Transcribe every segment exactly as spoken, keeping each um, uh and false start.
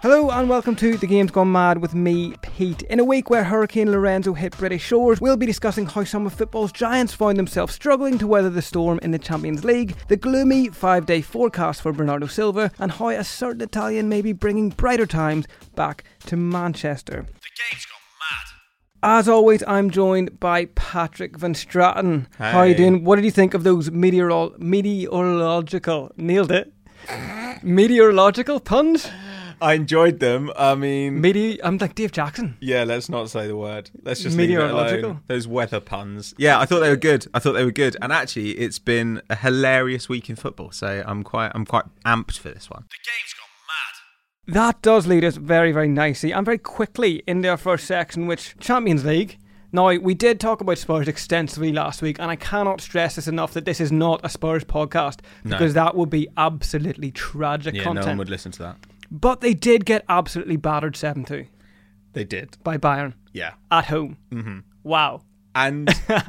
Hello and welcome to The Game's Gone Mad with me, Pete. In a week where Hurricane Lorenzo hit British shores, we'll be discussing how some of football's giants found themselves struggling to weather the storm in the Champions League, the gloomy five-day forecast for Bernardo Silva, and how a certain Italian may be bringing brighter times back to Manchester. The Game's Gone Mad. As always, I'm joined by Patrick Van Straten. Hey. How are you doing? What did you think of those meteorol- meteorological... Nailed it. Meteorological puns? I enjoyed them. I mean... Mete- I'm like Dave Jackson. Yeah, let's not say the word. Let's just leave it Meteorological. alone. Those weather puns. Yeah, I thought they were good. I thought they were good. And actually, it's been a hilarious week in football. So I'm quite I'm quite amped for this one. The Game's Gone Mad. That does lead us very, very nicely and very quickly into our first section, which Champions League. Now, we did talk about Spurs extensively last week, and I cannot stress this enough that this is not a Spurs podcast, because No. that would be absolutely tragic Yeah, content. no one would listen to that. But they did get absolutely battered seven two They did. by Bayern Yeah. at home. Mm-hmm. Wow. And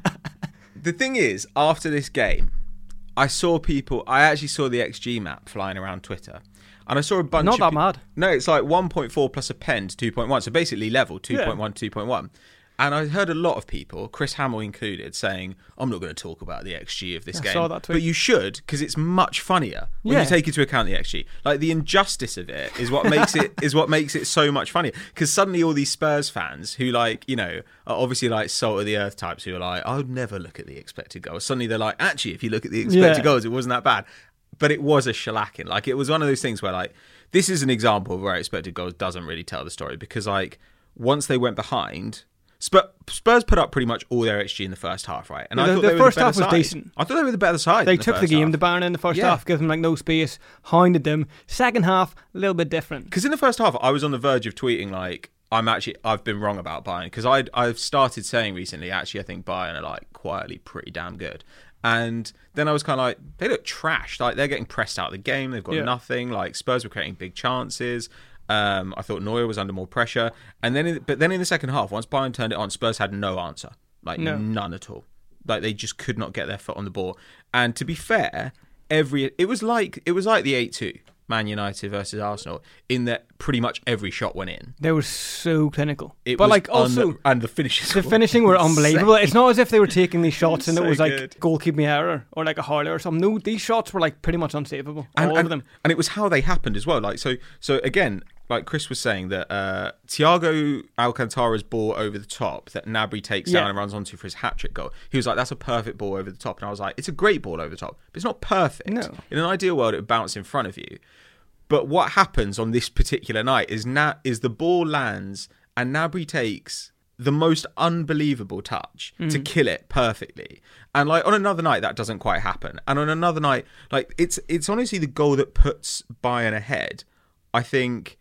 the thing is, after this game, I saw people... I actually saw the X G map flying around Twitter. And I saw a bunch Not of... that pe- mad. No, it's like one point four plus a pen to two point one. So basically level, two point one, two point one. And I heard a lot of people, Chris Hamill included, saying, I'm not going to talk about the X G of this I game. saw that tweet. But you should, because it's much funnier when Yeah. you take into account the X G. Like, the injustice of it is what makes it is what makes it so much funnier. Because suddenly all these Spurs fans who, like, you know, are obviously like salt of the earth types who are like, I would never look at the expected goals. Suddenly they're like, actually, if you look at the expected Yeah. goals, it wasn't that bad. But it was a shellacking. Like, it was one of those things where, like, this is an example of where expected goals doesn't really tell the story. Because, like, once they went behind... Spurs put up pretty much all their X G in the first half, right? And Yeah, I the- thought the they were first the better half was side. decent. I thought they were the better side. They in the took the first game half. to Bayern in the first Yeah. half, gave them like no space, hounded them. Second half, a little bit different. Because in the first half, I was on the verge of tweeting like, I'm actually, I've been wrong about Bayern. Because I I've started saying recently, actually, I think Bayern are like quietly pretty damn good. And then I was kind of like, they look trashed. Like, they're getting pressed out of the game. They've got Yeah. nothing. Like, Spurs were creating big chances. Um, I thought Neuer was under more pressure. And then, in, but then in the second half, once Bayern turned it on, Spurs had no answer. Like, No. none at all. Like, they just could not get their foot on the ball. And to be fair, every it was like it was like the eight two Man United versus Arsenal, in that pretty much every shot went in. They were so clinical. It but was like also... un- and the finishes The were finishing were unbelievable. insane. It's not as if they were taking these shots and So it was like good. goalkeeping error or like a hurler or something. No, these shots were like pretty much unsavable. and, all and, of them. and it was how they happened as well. Like so, so again, like Chris was saying that uh, Thiago Alcantara's ball over the top that Gnabry takes Yeah. down and runs onto for his hat trick goal. He was like, "That's a perfect ball over the top," and I was like, "It's a great ball over the top, but it's not perfect. No. In an ideal world, it would bounce in front of you." But what happens on this particular night is Na- is the ball lands and Gnabry takes the most unbelievable touch to kill it perfectly. And like on another night that doesn't quite happen. And on another night, like it's it's honestly the goal that puts Bayern ahead, I think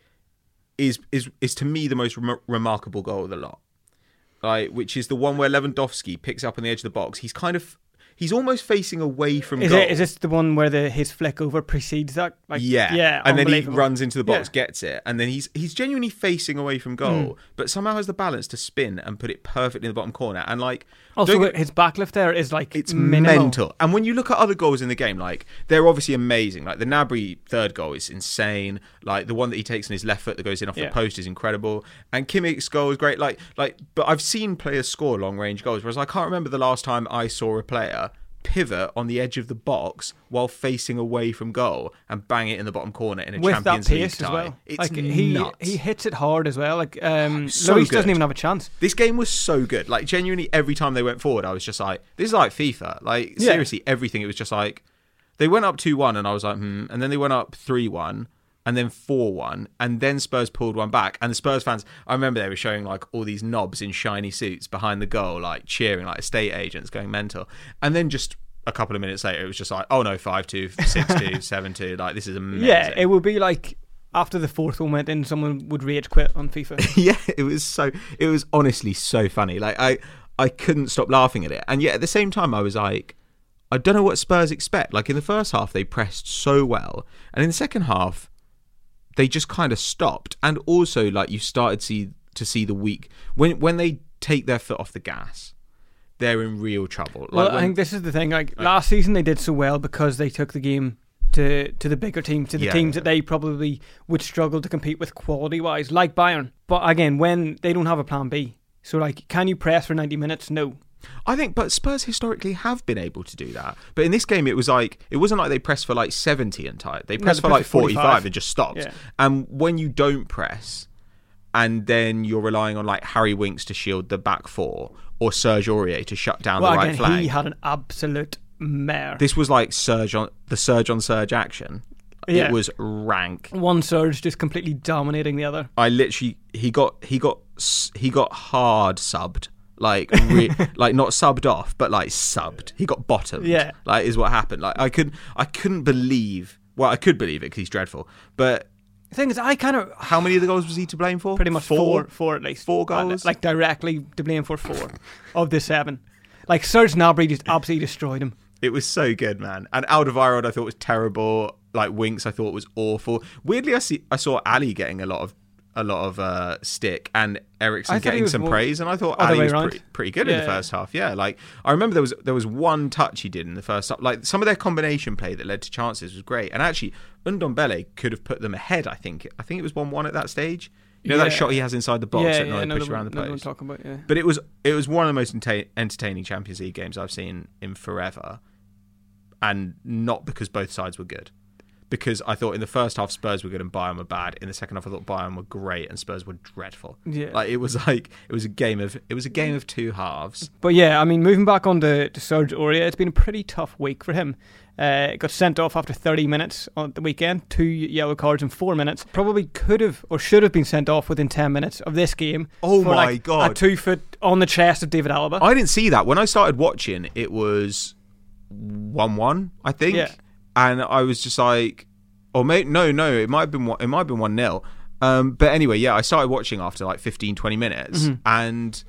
is is is to me the most rem- remarkable goal of the lot. Like, which is the one where Lewandowski picks up on the edge of the box. He's kind of He's almost facing away from Is goal. it? Is this the one where the his flick over precedes that? Like, yeah, yeah, and then he unbelievable. runs into the box, Yeah. gets it, and then he's he's genuinely facing away from goal, Mm. but somehow has the balance to spin and put it perfectly in the bottom corner. And like, Also, don't get- his backlift there is like it's minimal. mental. And when you look at other goals in the game, like they're obviously amazing. Like the Gnabry third goal is insane. Like the one that he takes on his left foot that goes in off Yeah. the post is incredible. And Kimmich's goal is great. Like like, but I've seen players score long range goals, whereas I can't remember the last time I saw a player pivot on the edge of the box while facing away from goal and bang it in the bottom corner in a With Champions that League pace tie. as well. It's like he nuts. he hits it hard as well. Like um, So Luis good. doesn't even have a chance. This game was so good. Like genuinely, every time they went forward, I was just like, "This is like FIFA." Like Yeah. seriously, everything. It was just like they went up two one, and I was like, "Hmm," and then they went up three one. And then four one, and then Spurs pulled one back. And the Spurs fans, I remember they were showing like all these knobs in shiny suits behind the goal, like cheering, like estate agents going mental. And then just a couple of minutes later, it was just like, oh no, five two, six two, seven two. Like, this is amazing. Yeah, it would be like after the fourth one went in, someone would rage quit on FIFA. Yeah, it was so, it was honestly so funny. Like, I, I couldn't stop laughing at it. And yet at the same time, I was like, I don't know what Spurs expect. Like, in the first half, they pressed so well. And in the second half, they just kind of stopped. And also, like, you started to see, to see the weak... When when they take their foot off the gas, they're in real trouble. Like Well, when, I think this is the thing. Like, last season, they did so well because they took the game to, to the bigger teams, to the Yeah, teams yeah. that they probably would struggle to compete with quality-wise, like Bayern. But again, when they don't have a plan B. So, like, can you press for ninety minutes? No. I think, but Spurs historically have been able to do that. But in this game, it was like, it wasn't like they pressed for like seventy and tired. They pressed they for pressed like for forty-five, forty-five and just stopped. Yeah. And when you don't press, and then you're relying on like Harry Winks to shield the back four, or Serge Aurier to shut down Well, the right again, flank. he had an absolute mare. This was like Surge on the Surge on Surge action. Yeah. It was rank. One Surge just completely dominating the other. I literally he got he got he got hard subbed. Like, re- like not subbed off, but like subbed. He got bottomed. Yeah. Like is what happened. Like I could, I couldn't believe. Well, I could believe it because he's dreadful. But The thing is, I kind of how many of the goals was he to blame for? pretty much four, four at least, Four And, goals? like directly to blame for four of the seven. Like Serge Gnabry just absolutely destroyed him. It was so good, man. And Alderweireld I thought was terrible. Like Winks I thought was awful. Weirdly, I see I saw Ali getting a lot of a lot of uh, stick and I Eriksen thought he getting was some more praise, and I thought other Ali way was around. pretty, pretty good in the Yeah. first half. Yeah, like I remember there was there was one touch he did in the first half. Like some of their combination play that led to chances was great, and actually Ndombele could have put them ahead. I think I think it was one one at that stage. You know Yeah. that shot he has inside the box yeah, that yeah, Neuer another pushed one, around the another one post. talking about, yeah. But it was it was one of the most enta- entertaining Champions League games I've seen in forever, and not because both sides were good. Because I thought in the first half Spurs were good and Bayern were bad. In the second half I thought Bayern were great and Spurs were dreadful. Yeah. Like it was like it was a game of it was a game of two halves. But yeah, I mean, moving back on to, to Serge Aurier, it's been a pretty tough week for him. Uh, got sent off after thirty minutes on the weekend, two yellow cards in four minutes. Probably could have or should have been sent off within ten minutes of this game. Oh for, my like, God. A two foot on the chest of David Alaba. I didn't see that. When I started watching it was one one, I think. Yeah. And I was just like or may, no, no, it might have been one, it might have been one nil. Um, but anyway, yeah, I started watching after like fifteen, twenty minutes, Mm-hmm. and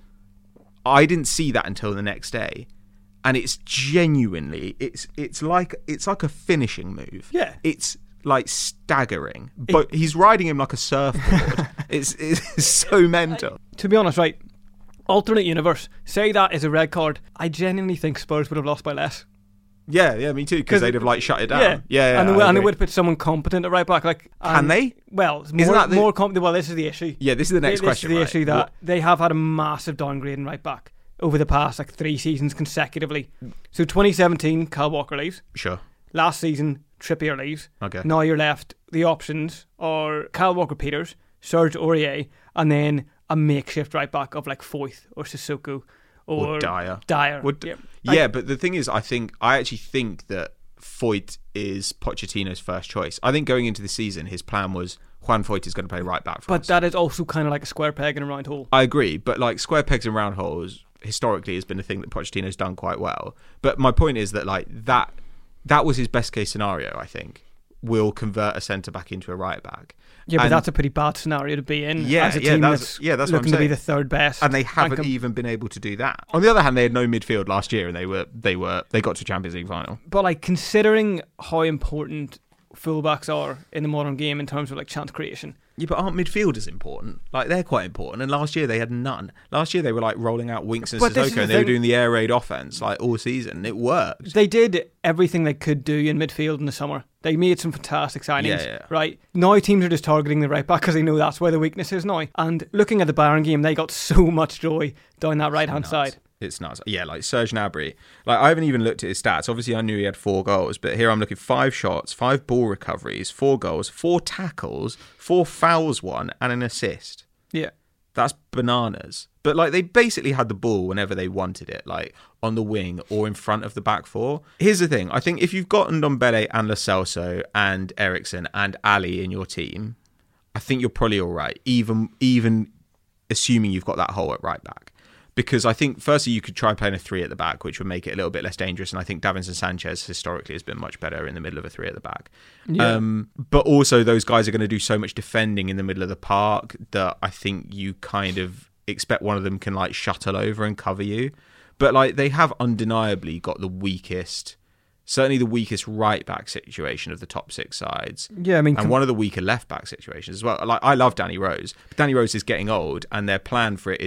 I didn't see that until the next day. And it's genuinely, it's it's like it's like a finishing move. Yeah. It's like staggering. But he's riding him like a surfboard. it's it's so mental. To be honest, right, alternate universe, say that is a red card, I genuinely think Spurs would have lost by less. Yeah, yeah, me too. Because they'd have like shut it down. Yeah, Yeah, yeah. and, they, I would- and they agree. would put someone competent at right back. Like, Can and- they? Well, it's Isn't more, that the- more competent. Well, this is the issue. Yeah, this is the next this question. is the right? issue that What- they have had a massive downgrade in right back over the past like three seasons consecutively. So twenty seventeen, Kyle Walker leaves. Sure. Last season, Trippier leaves. Okay. Now you're left. The options are Kyle Walker-Peters, Serge Aurier, and then a makeshift right back of like Foyth or Sissoko or, Or Dyer. Dyer. Would, yeah. yeah, but the thing is, I think I actually think that Foyt is Pochettino's first choice. I think going into the season, his plan was Juan Foyt is going to play right back for But us. that is also kind of like a square peg in a round hole. I agree, but like square pegs and round holes historically has been a thing that Pochettino's done quite well. But my point is that like that that was his best case scenario. I think will convert a centre back into a right back. Yeah, but And- that's a pretty bad scenario to be in. Yeah, as a yeah, team that's- that's, yeah, that's what I'm looking to be saying. the third best, and they haven't com- even been able to do that. On the other hand, they had no midfield last year, and they were they were they got to Champions League final. But like considering how important fullbacks are in the modern game in terms of like chance creation. Yeah, but aren't midfielders important? Like they're quite important. And last year they had none. Last year they were like rolling out Winks and But this is Sissoko, the and they were thing. doing the air raid offense like all season. It worked. They did everything they could do in midfield in the summer. They made some fantastic signings, Yeah, yeah. right? Now teams are just targeting the right back because they know that's where the weakness is now. And looking at the Bayern game, they got so much joy down that right hand Nuts. side. It's nuts. Yeah, like Serge Gnabry. Like I haven't even looked at his stats. Obviously, I knew he had four goals, but here I'm looking five shots, five ball recoveries, four goals, four tackles, four fouls, won, and an assist. Yeah. That's bananas. But like they basically had the ball whenever they wanted it, like on the wing or in front of the back four. Here's the thing: I think if you've got Ndombele and Lo Celso and Eriksen and Ali in your team, I think you're probably all right. Even even assuming you've got that hole at right back. Because I think, firstly, you could try playing a three at the back, which would make it a little bit less dangerous. And I think Davinson Sanchez historically has been much better in the middle of a three at the back. Yeah. Um, but also, those guys are going to do so much defending in the middle of the park that I think you kind of expect one of them can like shuttle over and cover you. But like they have undeniably got the weakest, certainly the weakest right back situation of the top six sides. Yeah, I mean, And com- one of the weaker left back situations as well. Like I love Danny Rose, but Danny Rose is getting old, and their plan for it is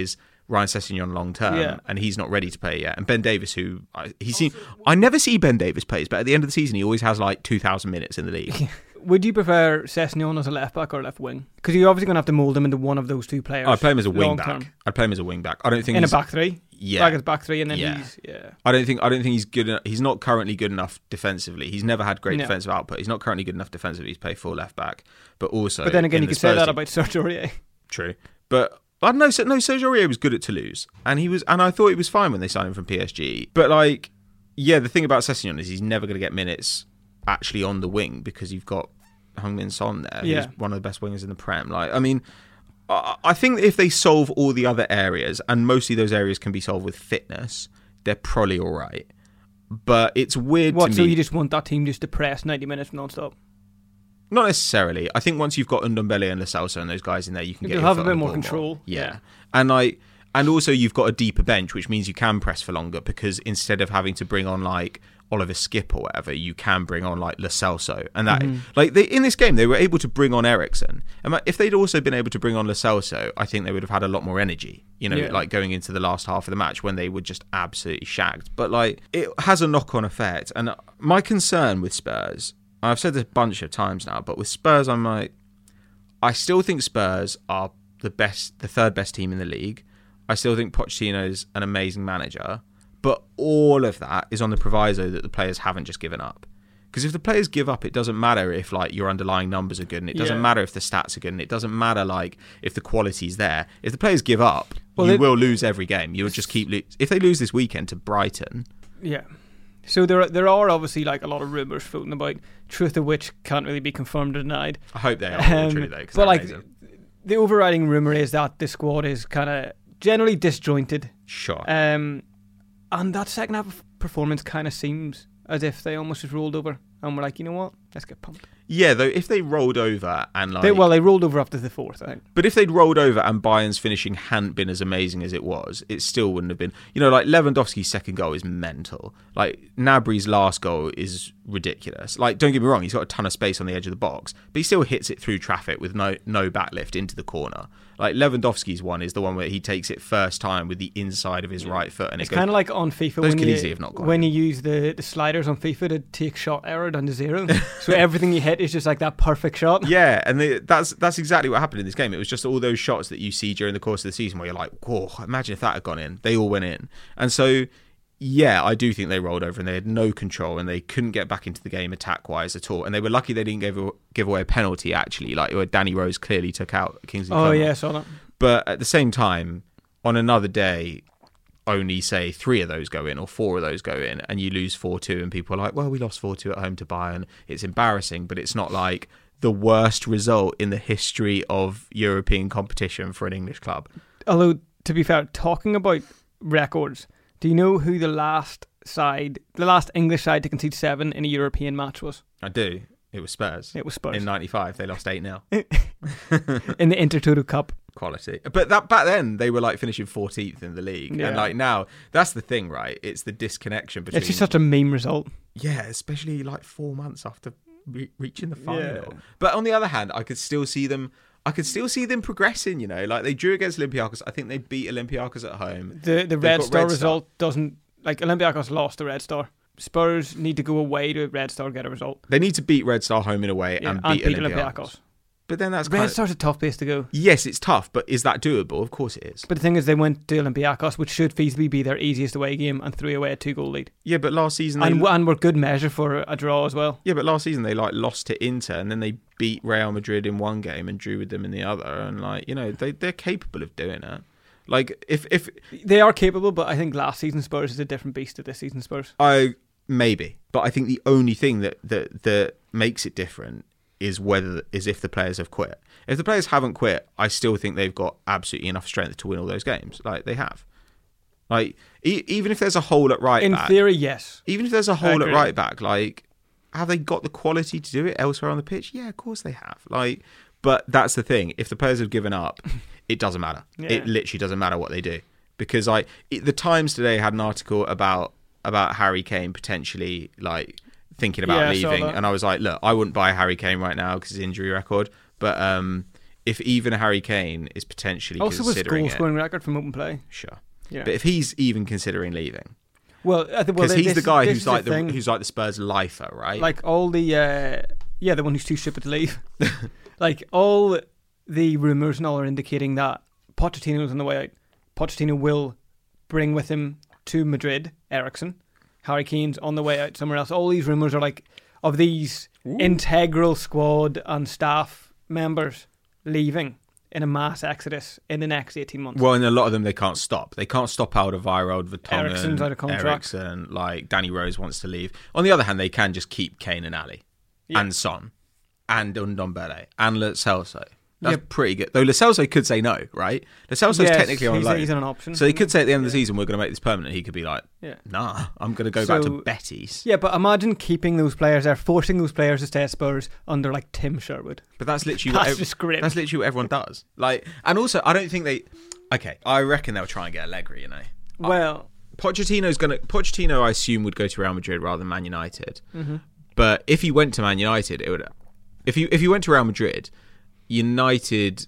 Ryan Sessegnon long term, Yeah. and he's not ready to play yet. And Ben Davies, who I, he seen, I never see Ben Davies plays, but at the end of the season, he always has like two thousand minutes in the league. Would you prefer Sessegnon as a left back or left wing? Because you're obviously going to have to mould him into one of those two players. I'd play him as a wing long back. term. I'd play him as a wing back. I don't think In a he's, back three? Yeah. Like his back three, and then Yeah. he's... Yeah. I don't think I don't think he's good enough. He's not currently good enough defensively. He's never had great No. defensive output. He's not currently good enough defensively to play full left back. But also, But then again, in you the could say Spurs that team- about Serge Aurier. True, but I don't know. So- No, Serge Aurier was good at Toulouse, and he was, and I thought he was fine when they signed him from P S G. But like, yeah, the thing about Sessegnon is he's never going to get minutes actually on the wing because you've got Heung-min Son there, who's Yeah. one of the best wingers in the Prem. Like, I mean, I, I think that if they solve all the other areas, and mostly those areas can be solved with fitness, they're probably all right. But it's weird What, to so me. you just want that team just to press ninety minutes non-stop? Not necessarily. I think once you've got Ndombele and Lo Celso and those guys in there, you can get You'll your have foot a on bit the more ball control. Yeah. Yeah. and like, and also you've got a deeper bench, which means you can press for longer because instead of having to bring on like Oliver Skip or whatever, you can bring on like Lo Celso, and that Mm-hmm. like they, in this game they were able to bring on Ericsson. And if they'd also been able to bring on Lo Celso, I think they would have had a lot more energy. You know, Yeah. like going into the last half of the match when they were just absolutely shagged. But like, it has a knock-on effect, and my concern with Spurs, I've said this a bunch of times now, but with Spurs, I'm like, I still think Spurs are the best, the third best team in the league. I still think Pochettino's an amazing manager, but all of that is on the proviso that the players haven't just given up. Because if the players give up, it doesn't matter if like your underlying numbers are good, and it doesn't Yeah. matter if the stats are good, and it doesn't matter like if the quality's there. If the players give up, Well, you it- will lose every game. You'll just keep lo- if they lose this weekend to Brighton. Yeah. So there are, there are obviously like a lot of rumours floating about, truth of which can't really be confirmed or denied. I hope they are all Um, true though. 'Cause but they're like amazing. the overriding rumour is that the squad is kind of generally disjointed. Sure. Um, and that second half of performance kind of seems as if they almost just rolled over and were like, you know what, let's get pumped. Yeah, though, if they rolled over and like, They, well, they rolled over after the fourth, I think. but if they'd rolled over and Bayern's finishing hadn't been as amazing as it was, it still wouldn't have been. You know, like Lewandowski's second goal is mental. Like Gnabry's last goal is ridiculous. Like, don't get me wrong, he's got a ton of space on the edge of the box, but he still hits it through traffic with no no backlift into the corner. Like Lewandowski's one is the one where he takes it first time with the inside of his right foot, and It's it goes. kind of like on FIFA Those when could you, easily have not gone when you use the, the sliders on FIFA to take shot error down to zero. So everything you hit is just like that perfect shot. Yeah, and they, that's that's exactly what happened in this game. It was just all those shots that you see during the course of the season where you're like, whoa, imagine if that had gone in. They all went in. And so, yeah, I do think they rolled over and they had no control and they couldn't get back into the game attack-wise at all. And they were lucky they didn't give, give away a penalty, actually, like where Danny Rose clearly took out Kingsley Oh, Coman. yeah, I saw that. But at the same time, on another day, only say three of those go in or four of those go in and you lose four two and people are like, well, we lost four two at home to Bayern. It's embarrassing, but it's not like the worst result in the history of European competition for an English club. Although, to be fair, talking about records, do you know who the last side, the last English side to concede seven in a European match was? I do. It was Spurs. It was Spurs. In ninety-five, they lost eight nil. In the Intertoto Cup. Quality. But that back then, they were like finishing fourteenth in the league. Yeah. And like now, that's the thing, right? It's the disconnection between... It's just such a meme result. Yeah, especially like four months after re- reaching the final. Yeah. But on the other hand, I could still see them. I could still see them progressing. You know, like they drew against Olympiacos. I think they beat Olympiacos at home. The the They've Red got Star Red Star. result doesn't, like Olympiacos lost the Red Star. Spurs need to go away to Red Star to get a result. They need to beat Red Star home and away Yeah, and beat, Olympiacos. Olympiacos. But then that's Red kind of, Star's a tough place to go. yes, it's tough. But is that doable? Of course it is. But the thing is, they went to Olympiacos, which should feasibly be their easiest away game, and threw away a two-goal lead. Yeah, but last season they And, and were good measure for a draw as well. yeah, but last season they like lost to Inter and then they beat Real Madrid in one game and drew with them in the other. And like you know they they're capable of doing it. Like if if They are capable, but I think last season Spurs is a different beast to this season Spurs. I maybe, but I think the only thing that, that that makes it different is whether is if the players have quit. If the players haven't quit, I still think they've got absolutely enough strength to win all those games. Like they have. Like e- even if there's a hole at right In back, theory, yes. even if there's a hole at agree. right back, like have they got the quality to do it elsewhere on the pitch? Yeah, of course they have. Like, but that's the thing. If the players have given up, it doesn't matter. Yeah. It literally doesn't matter what they do because like it, the Times today had an article about about Harry Kane potentially like thinking about Yeah, I saw leaving, that. and I was like, look, I wouldn't buy Harry Kane right now because his injury record, but um, if even Harry Kane is potentially Also, with considering goal it, scoring record from open play. sure. Yeah. But if he's even considering leaving, Well, I think well, because he's this- the guy this who's is like the, thing. who's like the Spurs lifer, right? Like all the uh, yeah, the one who's too stupid to leave. Like all the rumours and all are indicating that Pochettino's on the way out. Pochettino will bring with him to Madrid Eriksen. Harry Kane's on the way out somewhere else. All these rumours are like of these Ooh. integral squad and staff members leaving in a mass exodus in the next eighteen months. Well, and a lot of them they can't stop. They can't stop Alderweireld, Vertonghen, Eriksen's out of contract. Eriksen, like Danny Rose wants to leave. On the other hand, they can just keep Kane and Ali Yeah. and Son and Ndombele and Lo Celso. That's Yeah. pretty good. Though Lo Celso could say no, right? Lo Celso's Yes, technically on he's, loan. he's on an option. So he could say at the end of the season, we're going to make this permanent. He could be like, Yeah. nah, I'm going to go back So- to Betis. Yeah, but imagine keeping those players there, forcing those players to stay at Spurs under like Tim Sherwood. But that's literally That's what ev- just grim. that's literally what everyone does. Like, and also, I don't think they. Okay, I reckon they'll try and get Allegri. You know, Well, Pochettino's going to. Pochettino, I assume, would go to Real Madrid rather than Man United. Mm-hmm. But if he went to Man United, it would. If you if you went to Real Madrid, United,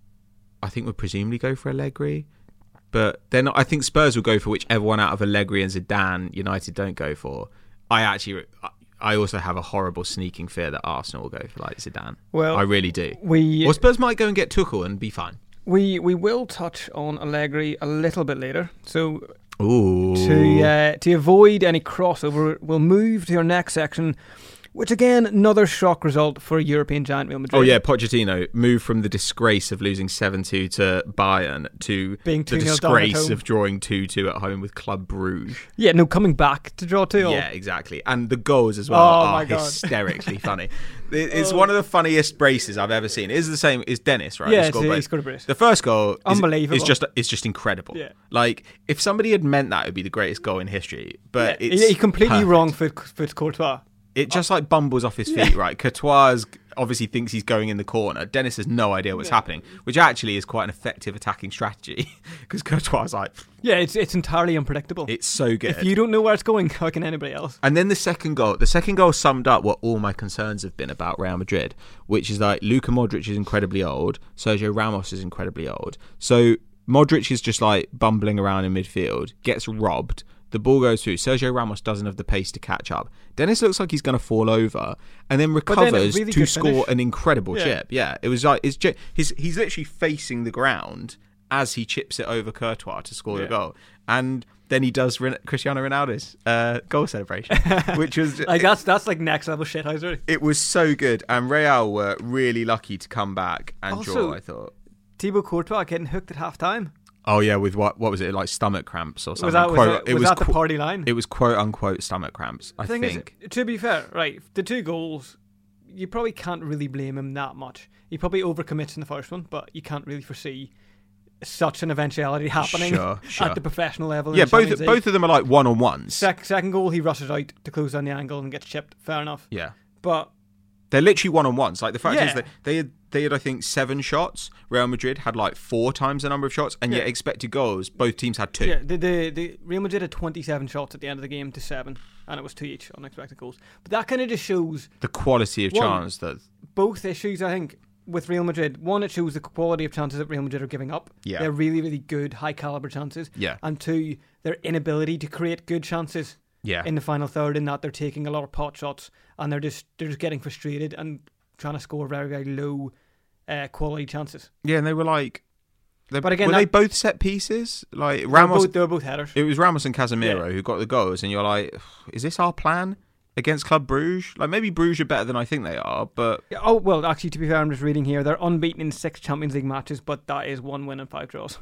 I think would presumably go for Allegri. But then I think Spurs will go for whichever one out of Allegri and Zidane United don't go for. I actually, I also have a horrible sneaking fear that Arsenal will go for like Zidane. Well, I really do. we Or Spurs might go and get Tuchel and be fine. we we will touch on Allegri a little bit later. So Ooh. to uh, to avoid any crossover, we'll move to our next section, which again another shock result for European giant Real Madrid. Oh yeah, Pochettino moved from the disgrace of losing seven two to Bayern to Being the two nil down at disgrace home. of drawing two two at home with Club Bruges. yeah, no, coming back to draw two. Yeah, exactly. And the goals as well Oh, are my God. hysterically funny. It- It's Oh. one of the funniest braces I've ever seen. It is the same as Dennis, right? yeah, He it's, scored he both. scored a brace. The first goal is, Unbelievable. is just it's just incredible. Yeah. Like if somebody had meant that it would be the greatest goal in history, but Yeah, it's he, he completely perfect. wrong foot foot Courtois. It just like bumbles off his feet, right? Courtois obviously thinks he's going in the corner. Dennis has no idea what's happening, which actually is quite an effective attacking strategy because Courtois is like, Yeah, it's it's entirely unpredictable. it's so good. If you don't know where it's going, how can anybody else? And then the second goal, the second goal summed up what all my concerns have been about Real Madrid, which is like Luka Modric is incredibly old, Sergio Ramos is incredibly old. So Modric is just like bumbling around in midfield, gets robbed. The ball goes through. Sergio Ramos doesn't have the pace to catch up. Dennis looks like he's going to fall over, and then then a recovers really to good score finish. an incredible Yeah. chip. Yeah, it was like it's ju- he's he's literally facing the ground as he chips it over Courtois to score Yeah. the goal, and then he does Ren- Cristiano Ronaldo's uh, goal celebration, which was Like that's that's like next level shit, Heiser. it was so good. And Real were really lucky to come back and Also- draw. I thought. Thibaut Courtois getting hooked at half time. Oh yeah, with what what was it like stomach cramps or something? Was that was, Quote- that, was that the qu- party line? It was quote unquote stomach cramps. I The thing think. is, to be fair, right, the two goals, you probably can't really blame him that much. He probably overcommits in the first one, but you can't really foresee such an eventuality happening Sure, sure. at the professional level. in Yeah, the both Champions League. both of them are like one on ones. Sec- second goal, he rushes out to close down the angle and gets chipped. Fair enough. Yeah, But they're literally one on ones. Like the fact Yeah. is that they had they had I think seven shots. Real Madrid had like four times the number of shots, and yet Yeah. expected goals. Both teams had two. yeah, the, the the Real Madrid had twenty-seven shots at the end of the game to seven, and it was two each unexpected goals. But that kind of just shows The quality of One. chance that both issues, I think, with Real Madrid. One, it shows the quality of chances that Real Madrid are giving up. Yeah. They're really, really good, high caliber chances. Yeah. And two, their inability to create good chances yeah in the final third, in that they're taking a lot of pot shots and they're just they're just getting frustrated and trying to score very, very low uh, quality chances. yeah, and they were like, they, But again, were they that- both set pieces? Like They were Ramos, both, they were both headers. it was Ramos and Casemiro Yeah. who got the goals, and you're like, is this our plan against Club Bruges? Like maybe Bruges are better than I think they are, but Yeah, oh, well, actually, to be fair, I'm just reading here. They're unbeaten in six Champions League matches, but that is one win and five draws.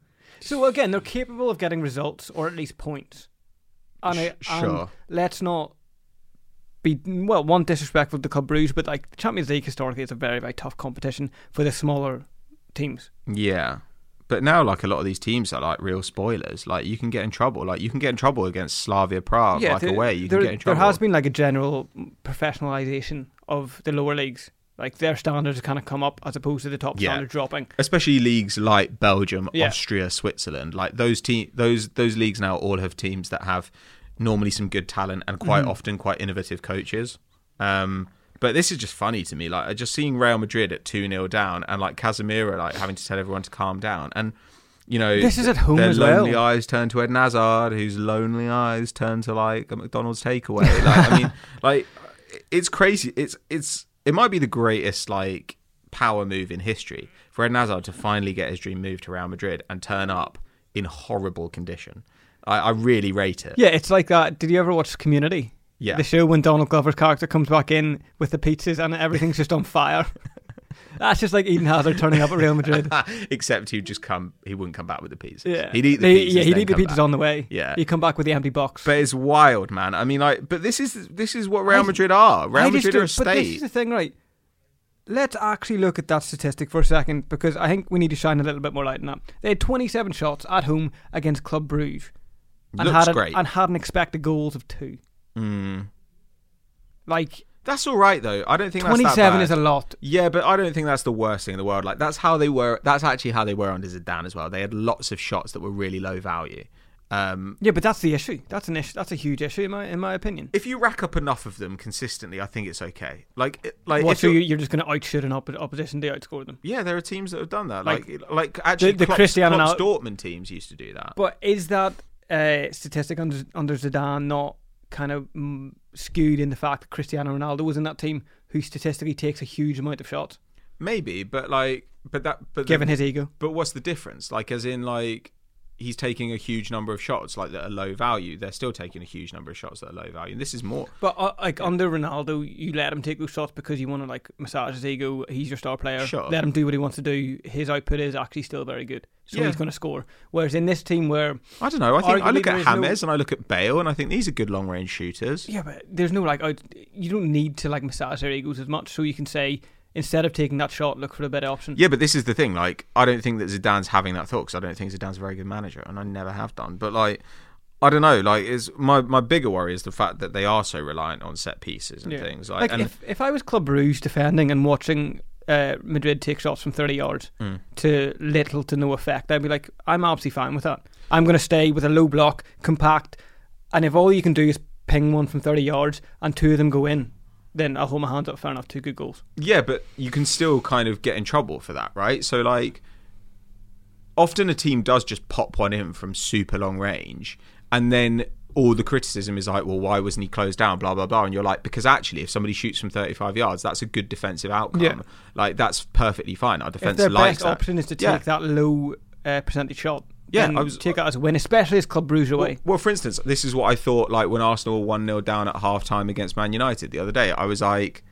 So, again, they're capable of getting results, or at least points. And, I, Sh- and sure. let's not be, well, one, disrespectful to Club Brugge, but like the Champions League historically is a very, very tough competition for the smaller teams. yeah. But now, like a lot of these teams are like real spoilers. Like you can get in trouble. Like you can get in trouble against Slavia Prague. like there- away, you there, can get in trouble. There has been like a general professionalisation of the lower leagues. Like their standards kind of come up as opposed to the top Yeah. standards dropping. Especially leagues like Belgium, Yeah. Austria, Switzerland. Like those te- those those leagues now all have teams that have normally some good talent and quite Mhm. often quite innovative coaches. Um, But this is just funny to me. Like, just seeing Real Madrid at two nil down and like Casemiro like having to tell everyone to calm down. And, you know, this is at home their as well. lonely eyes turn to Eden Hazard, whose lonely eyes turn to like a McDonald's takeaway. Like, I mean, like, it's crazy. It's, it's, it might be the greatest like power move in history for Eden Hazard to finally get his dream move to Real Madrid and turn up in horrible condition. I, I really rate it. Yeah, it's like that. Did you ever watch Community? Yeah. The show when Donald Glover's character comes back in with the pizzas and everything's just on fire. That's just like Eden Hazard turning up at Real Madrid. Except he'd just come, he wouldn't come back with the pizzas. Yeah. He'd eat the He- pizzas. Yeah, he'd then eat the come pizzas back. on the way. Yeah. He'd come back with the empty box. But it's wild, man. I mean, like, but this is this is what Real I- Madrid are. Real I just Madrid do- are a But this is state. the thing, right? Let's actually look at that statistic for a second, because I think we need to shine a little bit more light on that. They had twenty-seven shots at home against Club Brugge, and Looks had an, great. and had an expected goals of two. Mm. Like That's all right though. I don't think that's twenty-seven that is a bad. lot. Yeah, but I don't think that's the worst thing in the world. Like, that's how they were. That's actually how they were under Zidane as well. They had lots of shots that were really low value. Um, Yeah, but that's the issue. That's an issue. That's a huge issue in my in my opinion. if you rack up enough of them consistently, I think it's okay. Like, it- like What, if so you're- you- you're just going to outshoot an oppo- opposition to outscore them? yeah, there are teams that have done that. Like, Like, like, actually, the- the Klopp's, Cristiano Klopp's Ronaldo- Dortmund teams used to do that. But is that uh, statistic under under Zidane not kind of mm, skewed in the fact that Cristiano Ronaldo was in that team, who statistically takes a huge amount of shots, Maybe, but like, but that, but given the, his ego? But what's the difference? Like, as in, like, he's taking a huge number of shots, like, that are low value. They're still taking a huge number of shots that are low value. And this is more. But uh, like under Ronaldo, you let him take those shots because you want to like massage his ego. He's your star player. Sure. Let him do what he wants to do. His output is actually still very good, so Yeah. he's going to score. Whereas in this team, where I don't know. I think I arguably look there at is no- James and I look at Bale, and I think these are good long range shooters. yeah, but there's no like out, you don't need to like massage their egos as much. So you can say, instead of taking that shot, look for a better option. Yeah, but this is the thing. Like, I don't think that Zidane's having that thought, because I don't think Zidane's a very good manager, and I never have done. But like, I don't know. Like, is my my bigger worry is the fact that they are so reliant on set pieces and Yeah. things. Like, Like and if, if I was Club Brugge defending and watching uh, Madrid take shots from thirty yards Mm. to little to no effect, I'd be like, I'm absolutely fine with that. I'm going to stay with a low block, compact, and if all you can do is ping one from thirty yards and two of them go in, then I'll hold my hands up. Fair enough, two good goals. yeah, but you can still kind of get in trouble for that, right? So like, often a team does just pop one in from super long range, and then all the criticism is like, well, why wasn't he closed down, blah blah blah, and you're like, because actually if somebody shoots from thirty-five yards, that's a good defensive outcome. Yeah. Like, that's perfectly fine. Our If defense their likes best that. option is to take Yeah. that low uh, percentage shot, Yeah, then I was- take that as a win, especially as Club Brugge away. Well, well, for instance, this is what I thought, like, when Arsenal were one nil down at half time against Man United the other day. I was like,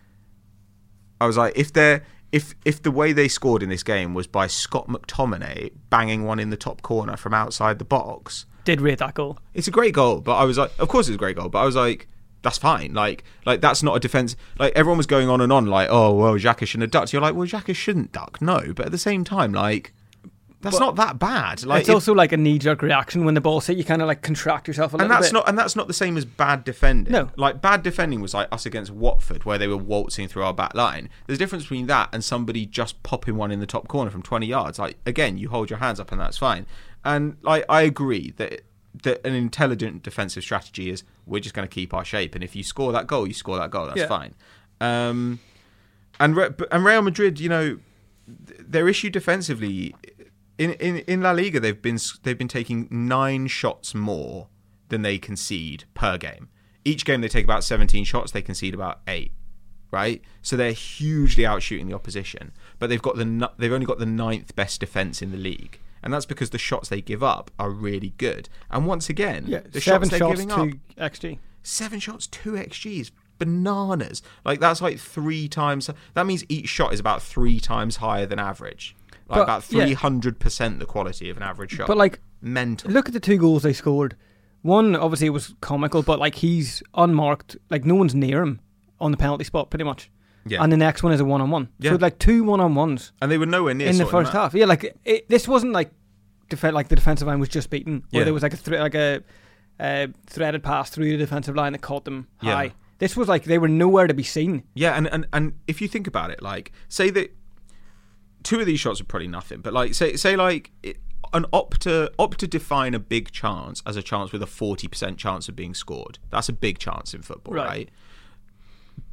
I was like, if they're if if the way they scored in this game was by Scott McTominay banging one in the top corner from outside the box, Did rate that goal. it's a great goal. But I was like, of course it's a great goal. But I was like, that's fine. Like, like that's not a defense. Like, everyone was going on and on, like, oh well, Xhaka shouldn't have ducked. You're like, well, Xhaka shouldn't duck, no. But at the same time, like, that's But not that bad. Like, It's if- also like a knee-jerk reaction when the ball's hit. You kind of like contract yourself a little and that's bit. not and that's not the same as bad defending. No. Like, bad defending was like us against Watford, where they were waltzing through our back line. There's a difference between that and somebody just popping one in the top corner from twenty yards. Like, again, you hold your hands up and that's fine. And like, I agree that that an intelligent defensive strategy is, we're just going to keep our shape, and if you score that goal, you score that goal. That's Yeah. fine. Um, and Re- and Real Madrid, you know, th- their issue defensively. In, in in La Liga, they've been they've been taking nine shots more than they concede per game. Each game they take about seventeen shots, they concede about eight, right? So they're hugely outshooting the opposition. But they've got the nu- they've only got the ninth best defense in the league, and that's because the shots they give up are really good. And once again, Yeah, the seven shots they're shots giving up, to X G. seven shots, two X Gs, bananas. Like, that's like three times. That means each shot is about three times higher than average. Like, But, about yeah. three hundred percent the quality of an average shot. But like, mental. look at the two goals they scored. One obviously was comical, but like he's unmarked. Like no one's near him on the penalty spot, pretty much. Yeah. And the next one is a one-on-one. Yeah. So like two one-on-ones And they were nowhere near in the sorting first them out. half. Yeah, like it, this wasn't like def- like the defensive line was just beaten, or Yeah. there was like a thre- like a uh, threaded pass through the defensive line that caught them Yeah. high. This was like they were nowhere to be seen. Yeah, and, and, and if you think about it, like, say that two of these shots are probably nothing, but like, say say like it, an opt to opt to define a big chance as a chance with a forty percent chance of being scored. That's a big chance in football, Right. right?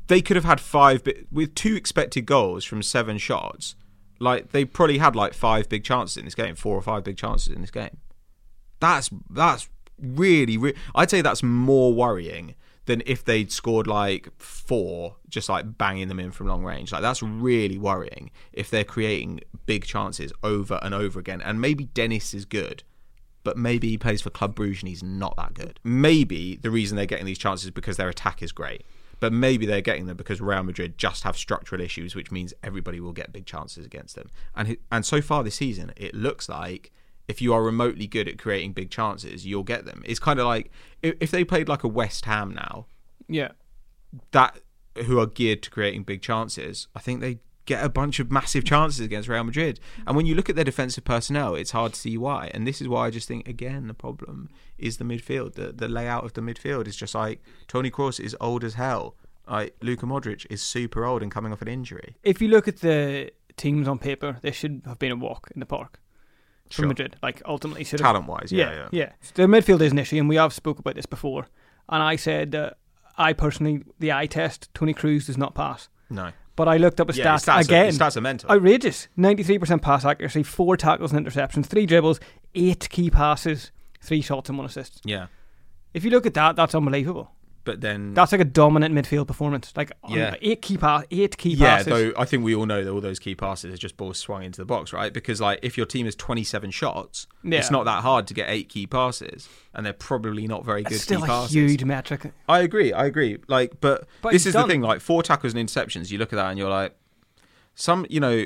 they could have had five bi- with two expected goals from seven shots. Like they probably had like five big chances in this game, four or five big chances in this game. That's that's really, really I'd say that's more worrying than if they'd scored like four, just like banging them in from long range. Like that's really worrying if they're creating big chances over and over again. And maybe Dennis is good, but maybe he plays for Club Brugge and he's not that good. Maybe the reason they're getting these chances is because their attack is great. But maybe they're getting them because Real Madrid just have structural issues, which means everybody will get big chances against them. And and so far this season, it looks like if you are remotely good at creating big chances, you'll get them. It's kind of like if, if they played like a West Ham now, yeah, that who are geared to creating big chances, I think they get a bunch of massive chances against Real Madrid. And when you look at their defensive personnel, it's hard to see why. And this is why I just think, again, the problem is the midfield. The the layout of the midfield is just like Toni Kroos is old as hell. Like Luka Modric is super old and coming off an injury. If you look at the teams on paper, they should have been a walk in the park for Sure. Madrid. Like ultimately, should have, Talent-wise, yeah, yeah, yeah. yeah. The midfield is an issue, and we have spoke about this before. And I said that I personally, the eye test, Toni Kroos does not pass. No. But I looked up his Yeah, stats, his stats again. Are, his stats are mental. Outrageous. ninety-three percent pass accuracy, four tackles and interceptions, three dribbles, eight key passes, three shots and one assist. Yeah. If you look at that, that's unbelievable. But then... That's like a dominant midfield performance. Like Yeah. eight key pass, eight key Yeah, passes. though I think we all know that all those key passes are just balls swung into the box, right? Because like if your team has twenty-seven shots, Yeah. it's not that hard to get eight key passes, and they're probably not very good It's still key a passes. huge metric. I agree, I agree. Like, but, But this he's is done- the thing. Like four tackles and interceptions, you look at that and you're like, some, you know,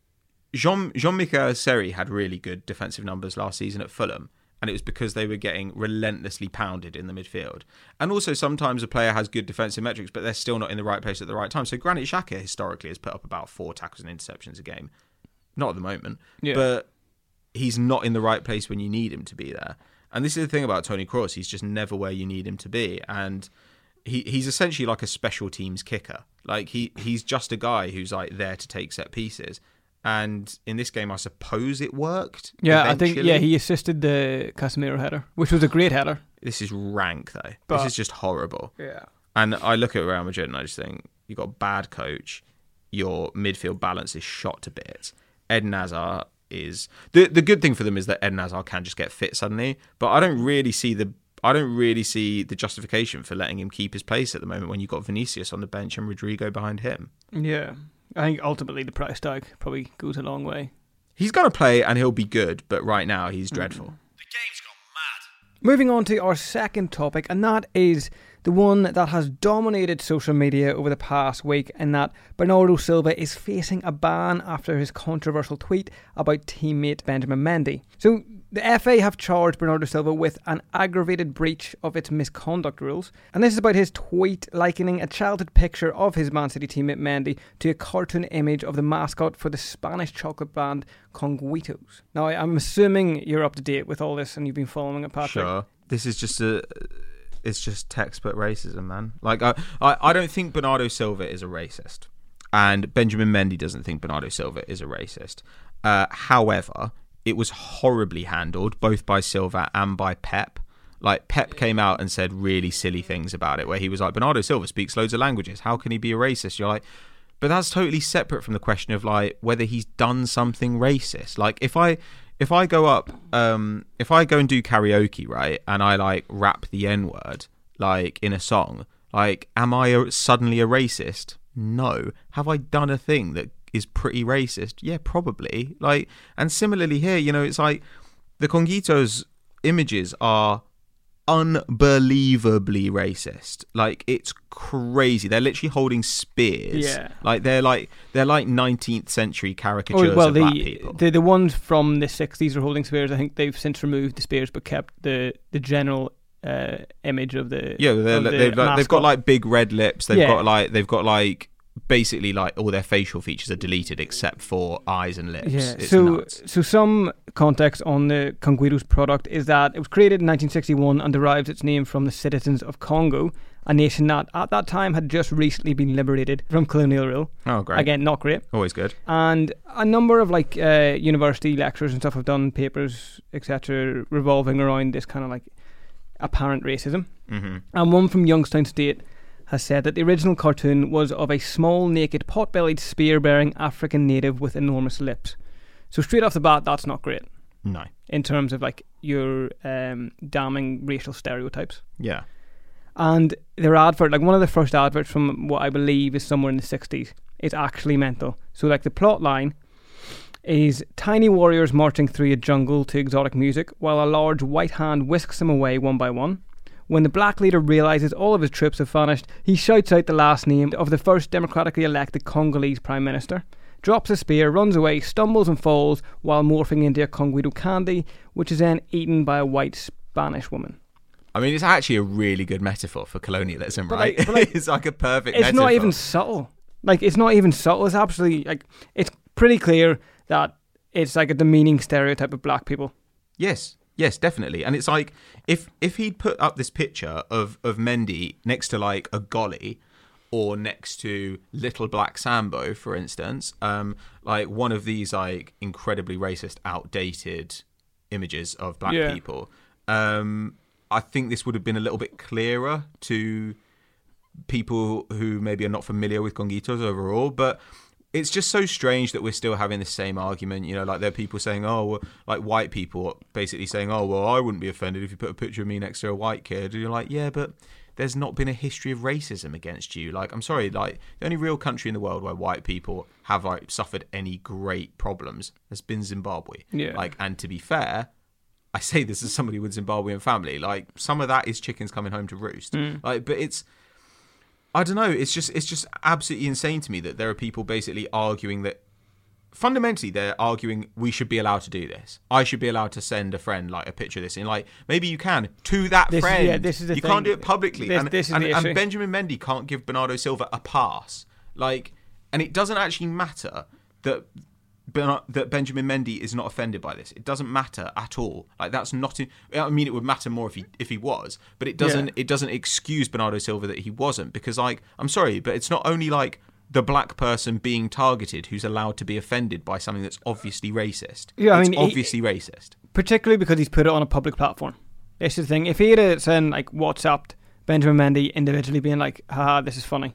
Jean Jean-Michel Seri had really good defensive numbers last season at Fulham. And it was because they were getting relentlessly pounded in the midfield. And also sometimes a player has good defensive metrics, but they're still not in the right place at the right time. So Granit Xhaka historically has put up about four tackles and interceptions a game. Not at the moment. Yeah. But he's not in the right place when you need him to be there. And this is the thing about Toni Kroos. He's just never where you need him to be. And he he's essentially like a special teams kicker. Like he he's just a guy who's like there to take set pieces. And in this game, I suppose it worked. Yeah, eventually. I think, yeah, he assisted the Casemiro header, which was a great header. This is rank, though. But- this is just horrible. Yeah. And I look at Real Madrid and I just think, you've got a bad coach. Your midfield balance is shot to bits. Eden Hazard is... The the good thing for them is that Eden Hazard can just get fit suddenly. But I don't really see the... I don't really see the justification for letting him keep his place at the moment when you've got Vinicius on the bench and Rodrigo behind him. Yeah. I think ultimately the price tag probably goes a long way. He's going to play and he'll be good, but right now he's dreadful. The game's gone mad. Moving on to our second topic, and that is the one that has dominated social media over the past week, in that Bernardo Silva is facing a ban after his controversial tweet about teammate Benjamin Mendy. So the F A have charged Bernardo Silva with an aggravated breach of its misconduct rules, and this is about his tweet likening a childhood picture of his Man City teammate Mendy to a cartoon image of the mascot for the Spanish chocolate brand Conguitos. Now, I'm assuming you're up to date with all this and you've been following it, Patrick. Sure. This is just a... It's just textbook racism, man. Like, I, I, I don't think Bernardo Silva is a racist. And Benjamin Mendy doesn't think Bernardo Silva is a racist. Uh, however, it was horribly handled, both by Silva and by Pep. Like, Pep came out and said really silly things about it, where he was like, Bernardo Silva speaks loads of languages. How can he be a racist? You're like... But that's totally separate from the question of, like, whether he's done something racist. Like, if I... If I go up, um, if I go and do karaoke, right, and I like rap the N-word, like in a song, like, am I a, suddenly a racist? No. Have I done a thing that is pretty racist? Yeah, probably. Like, and similarly here, you know, it's like the Conguitos images are unbelievably racist. Like, it's crazy. They're literally holding spears. Yeah. Like they're like they're like nineteenth century caricatures Oh, well, of black the, people. the the ones from the sixties are holding spears. I think they've since removed the spears, but kept the the general uh, image of the Yeah, they're, of the they've, like, they've got mascot. like big red lips. They've Yeah. got like they've got like basically like all their facial features are deleted except for eyes and lips. Yeah, It's so nuts. so some context on the Conguitos product is that it was created in nineteen sixty-one and derives its name from the citizens of Congo, a nation that at that time had just recently been liberated from colonial rule. Oh, great! Again, not great. Always good. And a number of like uh, university lecturers and stuff have done papers, et cetera, revolving around this kind of like apparent racism. hmm And one from Youngstown State has said that the original cartoon was of a small, naked, pot-bellied, spear-bearing African native with enormous lips. So straight off the bat, that's not great. No. In terms of like your um, damning racial stereotypes. Yeah. And their advert, like one of the first adverts from what I believe is somewhere in the sixties, is actually mental. So like the plot line is tiny warriors marching through a jungle to exotic music while a large white hand whisks them away one by one. When the black leader realises all of his troops have vanished, he shouts out the last name of the first democratically elected Congolese Prime Minister, drops a spear, runs away, stumbles and falls while morphing into a Conguito candy, which is then eaten by a white Spanish woman. I mean, it's actually a really good metaphor for colonialism, But right? like- but like, it's like a perfect It's metaphor. not even subtle. Like, it's not even subtle. It's absolutely, like, it's pretty clear that it's like a demeaning stereotype of black people. Yes, yes, definitely. And it's like, if if he'd put up this picture of, of Mendy next to, like, a Golly or next to Little Black Sambo, for instance, um, like, one of these, like, incredibly racist, outdated images of black Yeah. people, um, I think this would have been a little bit clearer to people who maybe are not familiar with Conguitos overall, but it's just so strange that we're still having the same argument. You know, like there are people saying, oh, well, like white people basically saying, oh, well, I wouldn't be offended if you put a picture of me next to a white kid. And you're like, yeah, but there's not been a history of racism against you. Like, I'm sorry, like the only real country in the world where white people have like suffered any great problems has been Zimbabwe. Yeah. Like, and to be fair, I say this as somebody with Zimbabwean family, like some of that is chickens coming home to roost. Mm. Like, but it's, I don't know. It's just it's just absolutely insane to me that there are people basically arguing that fundamentally they're arguing we should be allowed to do this. I should be allowed to send a friend like a picture of this, and like maybe you can to that This is- friend. yeah, this is the you thing. can't do it publicly, This- and, this is and, the and issue. Benjamin Mendy can't give Bernardo Silva a pass. Like, and it doesn't actually matter that. Ben- that Benjamin Mendy is not offended by this. It doesn't matter at all. Like that's not. In, I mean, it would matter more if he if he was, but it doesn't. Yeah. It doesn't excuse Bernardo Silva that he wasn't, because like I'm sorry, but it's not only like the black person being targeted who's allowed to be offended by something that's obviously racist. Yeah, I it's mean, he- obviously racist. Particularly because he's put it on a public platform. This is the thing. If he had sent like WhatsApped Benjamin Mendy individually being like, haha, this is funny,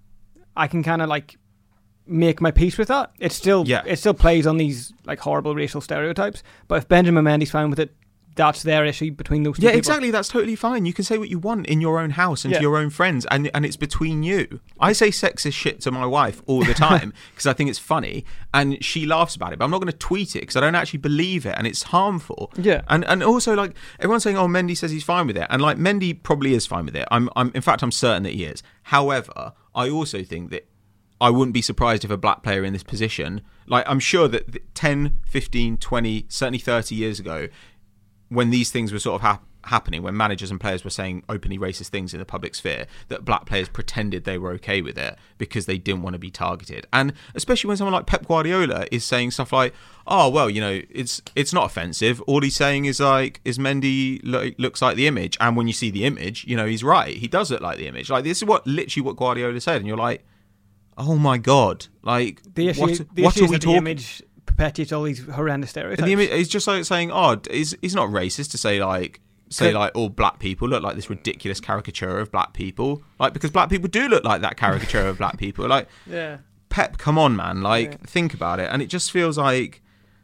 I can kind of like make my peace with that. It still Yeah. it still plays on these like horrible racial stereotypes. But if Benjamin Mendy's fine with it, that's their issue between those two Yeah, people. exactly. That's totally fine. You can say what you want in your own house and Yeah. to your own friends, and and it's between you. I say sexist shit to my wife all the time because I think it's funny, and she laughs about it. But I'm not going to tweet it because I don't actually believe it, and it's harmful. Yeah. And and also like everyone's saying, oh, Mendy says he's fine with it, and like Mendy probably is fine with it. I'm I'm in fact I'm certain that he is. However, I also think that I wouldn't be surprised if a black player in this position, like I'm sure that ten, fifteen, twenty, certainly thirty years ago, when these things were sort of hap- happening, when managers and players were saying openly racist things in the public sphere, that black players pretended they were okay with it because they didn't want to be targeted. And especially when someone like Pep Guardiola is saying stuff like, oh, well, you know, it's it's not offensive. All he's saying is like, is Mendy lo- looks like the image. And when you see the image, you know, he's right. He does look like the image. Like, this is what literally what Guardiola said. And you're like, oh my God. Like, The issue, what, the what issue are is we that the talking image perpetuates all these horrendous stereotypes. and the image, it's just like saying, oh, is it's not racist to say like say Could- like all black people look like this ridiculous caricature of black people, like because black people do look like that caricature of black people. Like, yeah. Pep, come on, man, like Yeah. think about it. And it just feels like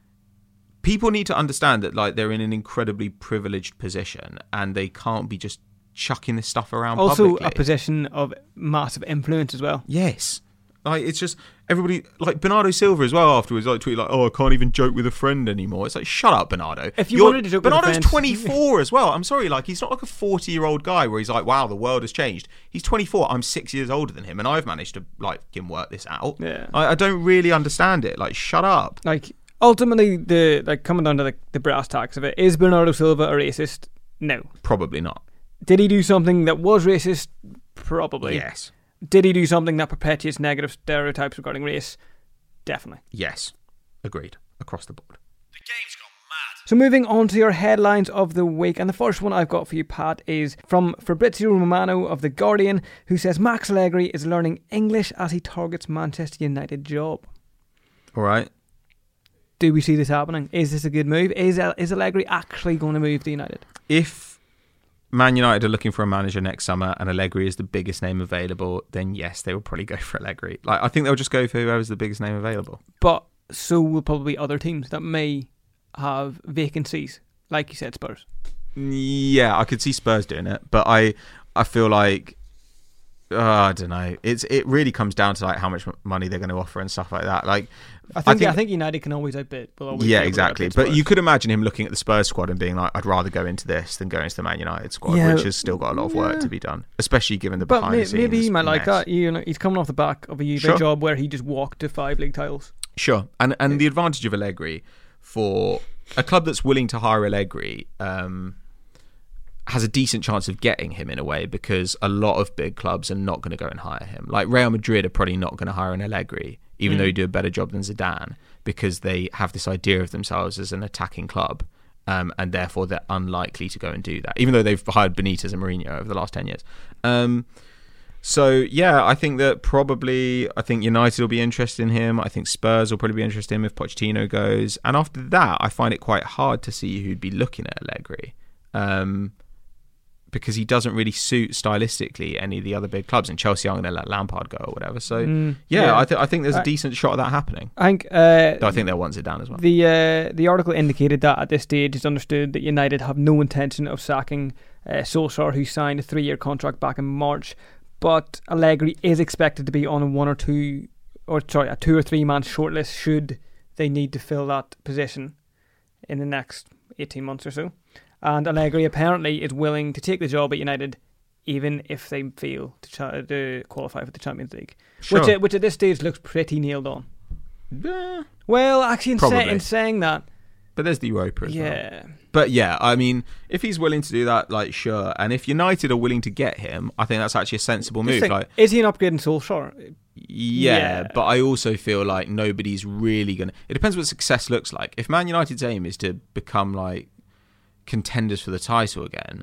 people need to understand that like they're in an incredibly privileged position and they can't be just chucking this stuff around Also publicly. a position of massive influence as well. Yes. Like, it's just everybody, like Bernardo Silva as well afterwards, like tweet like, oh, I can't even joke with a friend anymore. It's like, shut up, Bernardo. If you You're- wanted to joke with a Bernardo's friend- twenty-four as well. I'm sorry, like he's not like a forty-year-old guy where he's like, wow, the world has changed. He's twenty-four. I'm six years older than him, and I've managed to like him work this out. Yeah. I, I don't really understand it. Like, shut up. Like, ultimately, the like coming down to the, the brass tacks of it, is Bernardo Silva a racist? No. Probably not. Did he do something that was racist? Probably. Yes. Did he do something that perpetuates negative stereotypes regarding race? Definitely. Yes. Agreed. Across the board. The game's gone mad. So moving on to your headlines of the week, and the first one I've got for you, Pat, is from Fabrizio Romano of The Guardian, who says Max Allegri is learning English as he targets Manchester United job. All right. Do we see this happening? Is this a good move? Is is Allegri actually going to move to United? If Man United are looking for a manager next summer and Allegri is the biggest name available, then yes, they will probably go for Allegri. Like, I think they'll just go for whoever's the biggest name available. But so will probably other teams that may have vacancies, like you said, Spurs. Yeah, I could see Spurs doing it, but I I feel like uh, I don't know. It's it really comes down to like how much money they're going to offer and stuff like that. Like I think I think, I think United can always outbid. Will always yeah, exactly. But you could imagine him looking at the Spurs squad and being like, "I'd rather go into this than go into the Man United squad," yeah, which has still got a lot of work yeah. to be done, especially given the but behind may, the scenes. Maybe he might mess. like that. You know, he's coming off the back of a Juve Sure. job where he just walked to five league titles. Sure, and and the advantage of Allegri for a club that's willing to hire Allegri. Um, has a decent chance of getting him in a way because a lot of big clubs are not going to go and hire him. Like Real Madrid are probably not going to hire an Allegri, even mm. though he do a better job than Zidane, because they have this idea of themselves as an attacking club, um, and therefore they're unlikely to go and do that, even though they've hired Benitez and Mourinho over the last ten years. Um, so, yeah, I think that probably, I think United will be interested in him. I think Spurs will probably be interested in him if Pochettino goes. And after that, I find it quite hard to see who'd be looking at Allegri. Um, because he doesn't really suit stylistically any of the other big clubs, and Chelsea aren't going to let Lampard go or whatever. So mm, yeah, yeah. I, th- I think there's a I, decent shot of that happening. I think uh, Though I think they'll want it down as well. The uh, the article indicated that at this stage it's understood that United have no intention of sacking uh, Solskjaer, who signed a three-year contract back in March, but Allegri is expected to be on a one or two, or sorry, a two or three man shortlist should they need to fill that position in the next eighteen months or so. And Allegri apparently is willing to take the job at United, even if they fail to, ch- to qualify for the Champions League, sure. which, which at this stage looks pretty nailed on. Yeah, well, actually, in, say, in saying that, but there's the Europa as yeah. well. But yeah, I mean, if he's willing to do that, like sure, and if United are willing to get him, I think that's actually a sensible move. Think, like, is he an upgrade in Solskjaer? Yeah, yeah, but I also feel like nobody's really gonna. It depends what success looks like. If Man United's aim is to become like contenders for the title again,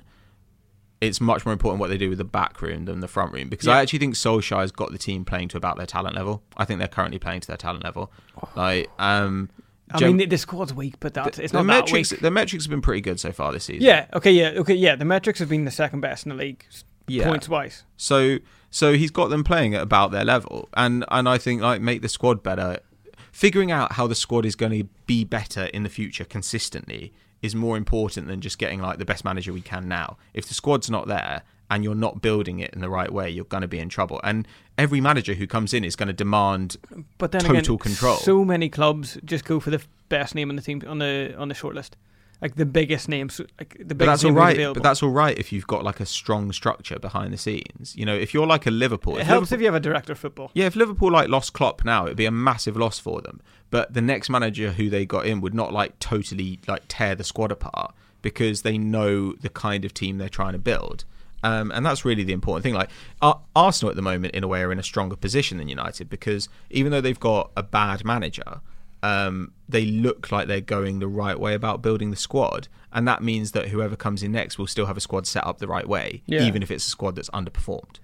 it's much more important what they do with the back room than the front room, because yeah. I actually think Solskjaer's got the team playing to about their talent level. I think they're currently playing to their talent level. Oh. Like, um, I gem- mean, the squad's weak, but that's it's the, not the that metrics, weak. The metrics have been pretty good so far this season. Yeah. Okay. Yeah. Okay. Yeah. The metrics have been the second best in the league, yeah. points wise. So, so he's got them playing at about their level, and and I think like make the squad better. Figuring out how the squad is going to be better in the future consistently is more important than just getting like the best manager we can now. If the squad's not there and you're not building it in the right way, you're going to be in trouble. And every manager who comes in is going to demand but then total again, control. So many clubs just go for the best name on the team on the on the shortlist, like the biggest names. Like the biggest but that's name all right. available. But that's all right if you've got like a strong structure behind the scenes. You know, if you're like a Liverpool, it if helps Liverpool, if you have a director of football. Yeah, if Liverpool like lost Klopp now, it'd be a massive loss for them. But the next manager who they got in would not like totally like tear the squad apart, because they know the kind of team they're trying to build. Um, and that's really the important thing. Like Ar- Arsenal at the moment, in a way, are in a stronger position than United, because even though they've got a bad manager, um, they look like they're going the right way about building the squad. And that means that whoever comes in next will still have a squad set up the right way, yeah. even if it's a squad that's underperformed.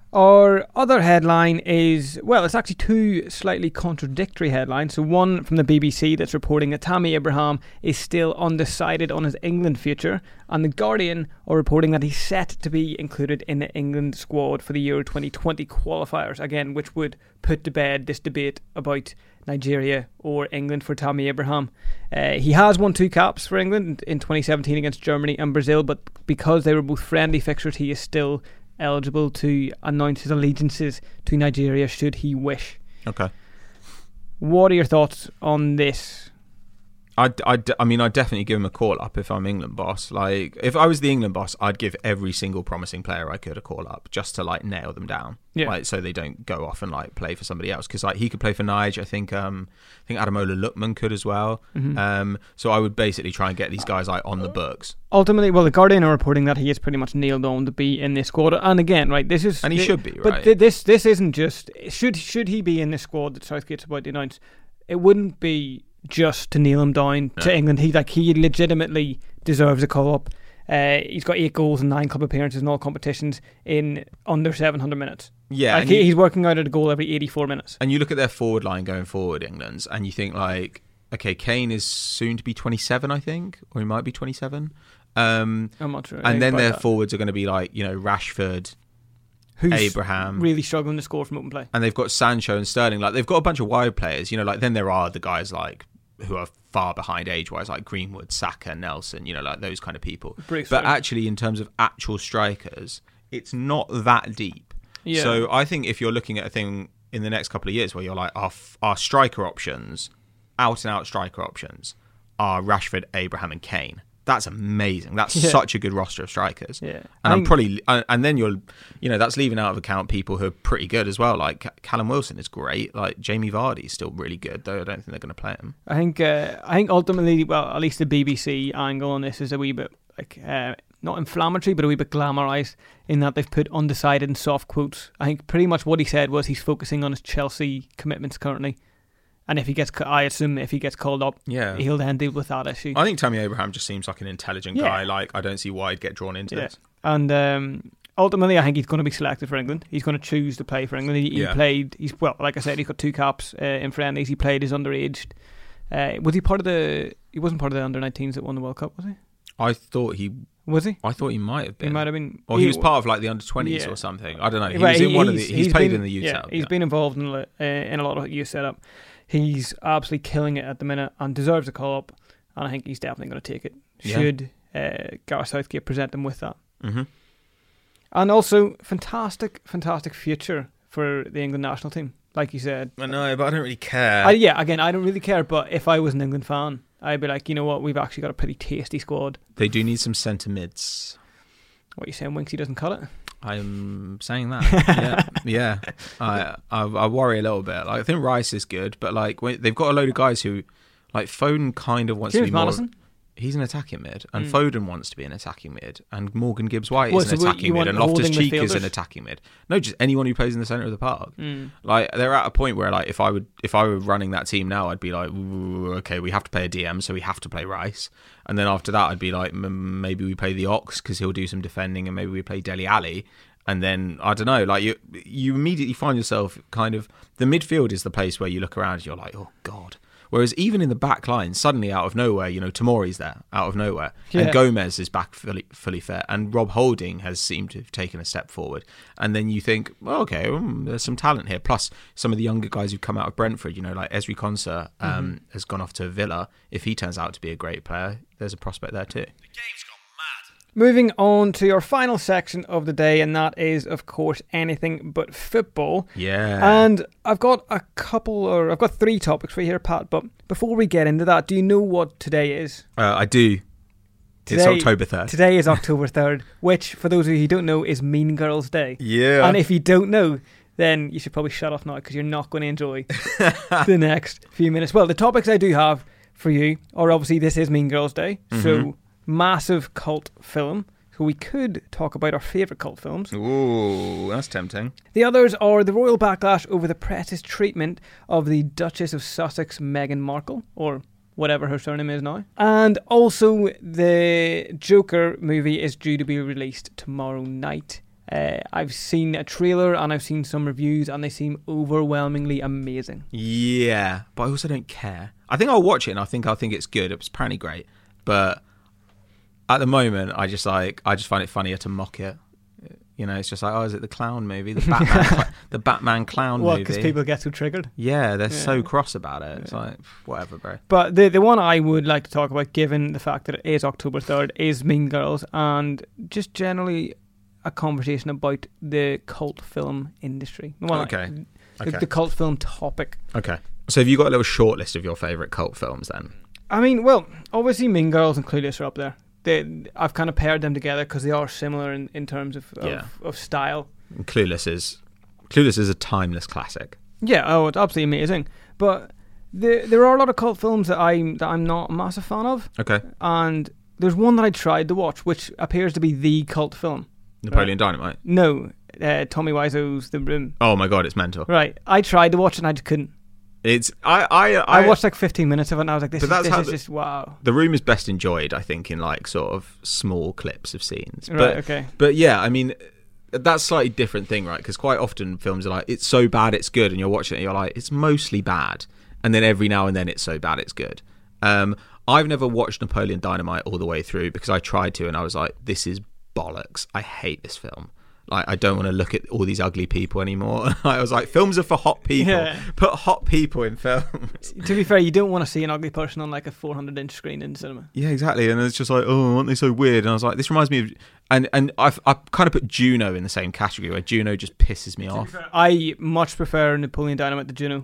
Our other headline is, well, it's actually two slightly contradictory headlines. So one from the B B C that's reporting that Tammy Abraham is still undecided on his England future, and The Guardian are reporting that he's set to be included in the England squad for the Euro twenty twenty qualifiers, again, which would put to bed this debate about Nigeria or England for Tammy Abraham. Uh, he has won two caps for England in twenty seventeen against Germany and Brazil, but because they were both friendly fixtures, he is still eligible to announce his allegiances to Nigeria should he wish. Okay. What are your thoughts on this? I, I, I mean, I'd definitely give him a call up if I'm England boss. Like, if I was the England boss, I'd give every single promising player I could a call up just to like nail them down, yeah. like so they don't go off and like play for somebody else. Because like he could play for Nige. I think um, I think Ademola Lookman could as well. Mm-hmm. Um, so I would basically try and get these guys like on the books. Ultimately, well, the Guardian are reporting that he is pretty much nailed on to be in this squad. And again, right, this is and he th- should be, right? But th- this this isn't just should should he be in this squad that Southgate's about to announce? It wouldn't be just to nail him down no. to England. He like he legitimately deserves a call up. Uh, he's got eight goals and nine club appearances in all competitions in under seven hundred minutes. Yeah, like he, you, he's working out at a goal every eighty-four minutes. And you look at their forward line going forward, England's, and you think like, okay, Kane is soon to be twenty-seven, I think, or he might be twenty-seven. Um, I'm not sure. and then their that. forwards are going to be like, you know, Rashford, Who's Abraham. really struggling to score from open play. And they've got Sancho and Sterling. Like, they've got a bunch of wide players. You know, like, then there are the guys like who are far behind age-wise, like Greenwood, Saka, Nelson, you know, like those kind of people. Bruce, but right. actually, in terms of actual strikers, it's not that deep. Yeah. So I think if you're looking at a thing in the next couple of years where you're like, our, f- our striker options, out-and-out striker options, are Rashford, Abraham and Kane. That's amazing. That's Yeah. such a good roster of strikers. Yeah. And I I'm think- probably, and then you're, you know, that's leaving out of account people who are pretty good as well. Like Callum Wilson is great. Like Jamie Vardy is still really good, though I don't think they're going to play him. I think uh, I think ultimately, well, at least the B B C angle on this is a wee bit like uh, not inflammatory, but a wee bit glamorised in that they've put undecided in soft quotes. I think pretty much what he said was he's focusing on his Chelsea commitments currently, and if he gets, I assume if he gets called up, Yeah. he'll then deal with that issue. I think Tammy Abraham just seems like an intelligent Yeah. guy. Like, I don't see why he'd get drawn into Yeah. this. And um, ultimately, I think he's going to be selected for England. He's going to choose to play for England. He, he Yeah. played. He's well, like I said, he's got two caps uh, in friendlies. He played his underage. Uh, was he part of the? He wasn't part of the under nineteens that won the World Cup, was he? I thought he, Was he? I thought he might have been. He might have been. Or he was part of like the under twenties Yeah. or something. I don't know. He Right, was in he- one of the. he's- He's, he's played been- in the youth yeah, setup. He's yeah. been involved in, a- uh, in a lot of youth setup. He's absolutely killing it at the minute and deserves a call up. And I think he's definitely going to take it. Yeah. Should uh, Gareth Southgate present him with that? Mm-hmm. And also, fantastic, fantastic future for the England national team. Like you said, I know, but I don't really care. I, yeah. Again, I don't really care. But if I was an England fan, I'd be like, you know what? We've actually got a pretty tasty squad. They do need some centre mids. What are you saying? Winksy doesn't cut it. I'm saying that. yeah, yeah. I, I I worry a little bit. Like, I think Rice is good, but like when, they've got a load of guys who, like Foden, kind of wants James to be more. Maddison? He's an attacking mid, and Mm. Foden wants to be an attacking mid, and Morgan Gibbs-White What, is an so what, attacking you mid, want and Loftus holding Cheek is an midfielders? attacking mid. No, just anyone who plays in the centre of the park. Mm. Like, they're at a point where, like, if I would, if I were running that team now, I'd be like, ooh, okay, we have to play a D M, so we have to play Rice, and then after that, I'd be like, m- maybe we play the Ox because he'll do some defending, and maybe we play Dele Alli, and then I don't know, like you, you immediately find yourself kind of the midfield is the place where you look around, and you're like, oh god. Whereas even in the back line, suddenly out of nowhere, you know, Tomori's there out of nowhere, Yeah. and Gomez is back fully, fully fit, and Rob Holding has seemed to have taken a step forward. And then you think, well, okay, um, there's some talent here. Plus, some of the younger guys who've come out of Brentford, you know, like Esri Konsa um, Mm-hmm. has gone off to Villa. If he turns out to be a great player, there's a prospect there too. The game's gone mad. Moving on to your final section of the day, and that is, of course, anything but football. Yeah. And I've got a couple, or I've got three topics for you here, Pat. But before we get into that, do you know what today is? Uh, I do. It's Today- October third. Today is October third, which, for those of you who don't know, is Mean Girls Day. Yeah. And if you don't know, then you should probably shut off now because you're not going to enjoy the next few minutes. Well, the topics I do have for you are obviously this is Mean Girls Day, Mhm. so massive cult film. So we could talk about our favourite cult films. Ooh, that's tempting. The others are the royal backlash over the press's treatment of the Duchess of Sussex, Meghan Markle, or whatever her surname is now. And also the Joker movie is due to be released tomorrow night. Uh, I've seen a trailer and I've seen some reviews and they seem overwhelmingly amazing. Yeah, but I also don't care. I think I'll watch it and I think I'll think it's good. It was apparently great, but at the moment, I just like I just find it funnier to mock it. You know, it's just like, oh, is it the clown movie, the Batman, cl- the Batman clown Well, movie? because people get so triggered. yeah, they're Yeah. so cross about it. It's like whatever, bro. But the the one I would like to talk about, given the fact that it is October third, is Mean Girls, and just generally a conversation about the cult film industry. Well, Okay. The, Okay. the cult film topic. Okay. So have you got a little short list of your favourite cult films then? I mean, well, obviously Mean Girls and Clueless are up there. They, I've kind of paired them together because they are similar in, in terms of of, Yeah. of style. And Clueless is Clueless is a timeless classic. Yeah, oh, it's absolutely amazing. But there there are a lot of cult films that I'm that I'm not a massive fan of, Okay. and there's one that I tried to watch, which appears to be the cult film. Napoleon Dynamite. No, uh, Tommy Wiseau's The Room. Oh my god, it's mental. Right, I tried to watch it and I just couldn't. It's I I I, I watched like fifteen minutes of it and I was like, this, But is, that's this how is the- just wow. The Room is best enjoyed, I think, in like sort of small clips of scenes. Right, But okay. but yeah, I mean, that's a slightly different thing, right? Because quite often films are like, it's so bad it's good, and you're watching it and you're like, it's mostly bad, and then every now and then it's so bad it's good. Um, I've never watched Napoleon Dynamite all the way through because I tried to and I was like, this is bollocks. I hate this film. Like, I don't want to look at all these ugly people anymore. I was like, films are for hot people. Yeah. Put hot people in films. To be fair, you don't want to see an ugly person on like a four hundred inch screen in cinema. Yeah, exactly. And it's just like, oh, aren't they so weird? And I was like, this reminds me of... And and I've, I've kind of put Juno in the same category, where Juno just pisses me off. I much prefer Napoleon Dynamite to Juno.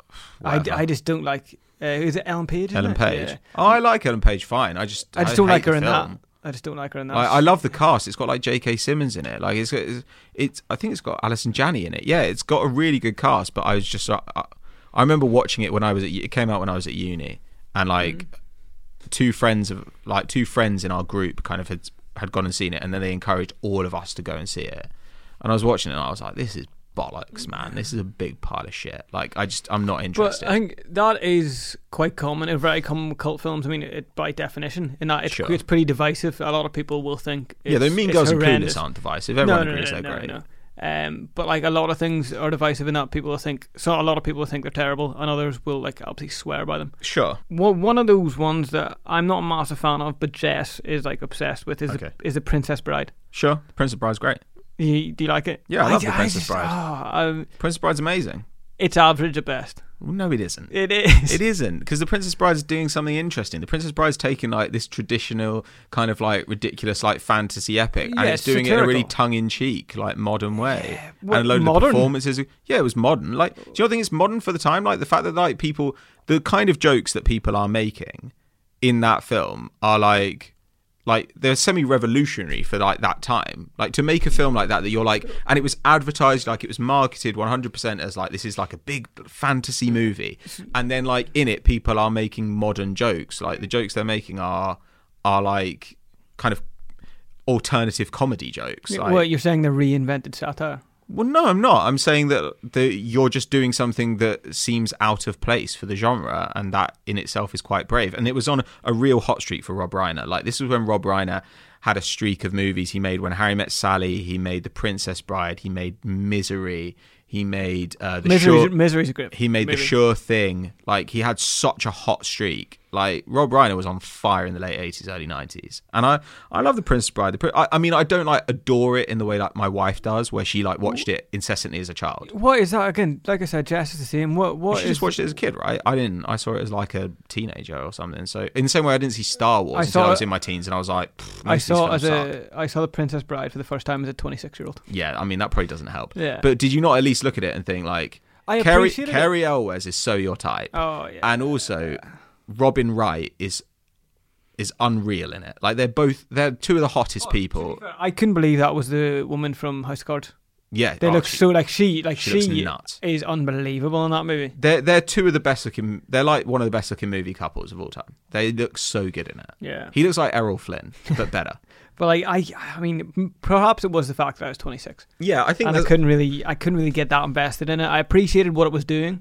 I, I just don't like... Uh, is it Ellen Page? Ellen it? Page. Yeah. Oh, I like Ellen Page fine. I just I just I don't like her the in film. that. I just don't like her in that. I, I love the cast. It's got like J K. Simmons in it. Like it's, it's, it's I think it's got Alison Janney in it. Yeah, it's got a really good cast. But I was just, I, I remember watching it when I was at, it came out when I was at uni, and like mm. two friends of like two friends in our group kind of had had gone and seen it, and then they encouraged all of us to go and see it. And I was watching it, and I was like, this is bollocks, man. This is a big pile of shit. Like, I just, I'm not interested. But I think that is quite common in very common with cult films. I mean, it, by definition, in that it's, sure. it's pretty divisive. A lot of people will think it's, yeah, the Mean it's Girls and horrendous. Clueless aren't divisive. Everyone no, no, agrees no, they're no, great. No. Um, but like a lot of things are divisive in that people will think. So a lot of people will think they're terrible, and others will like absolutely swear by them. Sure. Well, one of those ones that I'm not a massive fan of, but Jess is like obsessed with is okay. the, is the Princess Bride. Sure, Princess Bride's great. You, do you like it? Yeah, I love I, the Princess just, Bride. Oh, um, Princess Bride's amazing. It's average at best. Well, no, it isn't. It is. It isn't, because the Princess Bride's doing something interesting. The Princess Bride's taking like this traditional kind of like ridiculous like fantasy epic, yeah, and it's doing satirical. it in a really tongue-in-cheek like modern way. Yeah. What, and a load modern? of performances. Yeah, it was modern. Like, do you know what I think it's modern for the time? Like the fact that like people, the kind of jokes that people are making in that film are like. Like, they're semi-revolutionary for, like, that time. Like, to make a film like that, that you're, like... And it was advertised, like, it was marketed one hundred percent as, like, this is, like, a big fantasy movie. And then, like, in it, people are making modern jokes. Like, the jokes they're making are, are like, kind of alternative comedy jokes. Like, well, you're saying they reinvented satire? Well, no, I'm not. I'm saying that the, you're just doing something that seems out of place for the genre, and that in itself is quite brave. And it was on a, a real hot streak for Rob Reiner. Like, this was when Rob Reiner had a streak of movies. He made When Harry Met Sally, he made The Princess Bride, he made Misery, he made uh, the Misery's, sure, Misery's a great he made movie. The Sure Thing. Like, he had such a hot streak. Like, Rob Reiner was on fire in the late eighties, early nineties. And I, I love The Princess Bride. The, I, I mean, I don't, like, adore it in the way like my wife does, where she, like, watched it incessantly as a child. What is that? Again, like I said, Jess is the same. What, what she is... just watched it as a kid, right? I didn't. I saw it as, like, a teenager or something. So, in the same way I didn't see Star Wars I until saw I was it, in my teens, and I was like, I saw as a, I saw The Princess Bride for the first time as a twenty-six-year-old. Yeah, I mean, that probably doesn't help. Yeah. But did you not at least look at it and think, like, I Carrie, appreciated Carrie it. Elwes is so your type. Oh, yeah. And also... Robin Wright is is unreal in it. Like, they're both they're two of the hottest Oh, people. I couldn't believe that was the woman from House of Cards. Yeah, They oh, look she, so like she like she she, looks nuts. is unbelievable in that movie. They're they're two of the best looking. They're like one of the best looking movie couples of all time. They look so good in it. Yeah, he looks like Errol Flynn, but better. But like I, I mean, perhaps it was the fact that I was twenty-six. Yeah, I think and I couldn't really, I couldn't really get that invested in it. I appreciated what it was doing,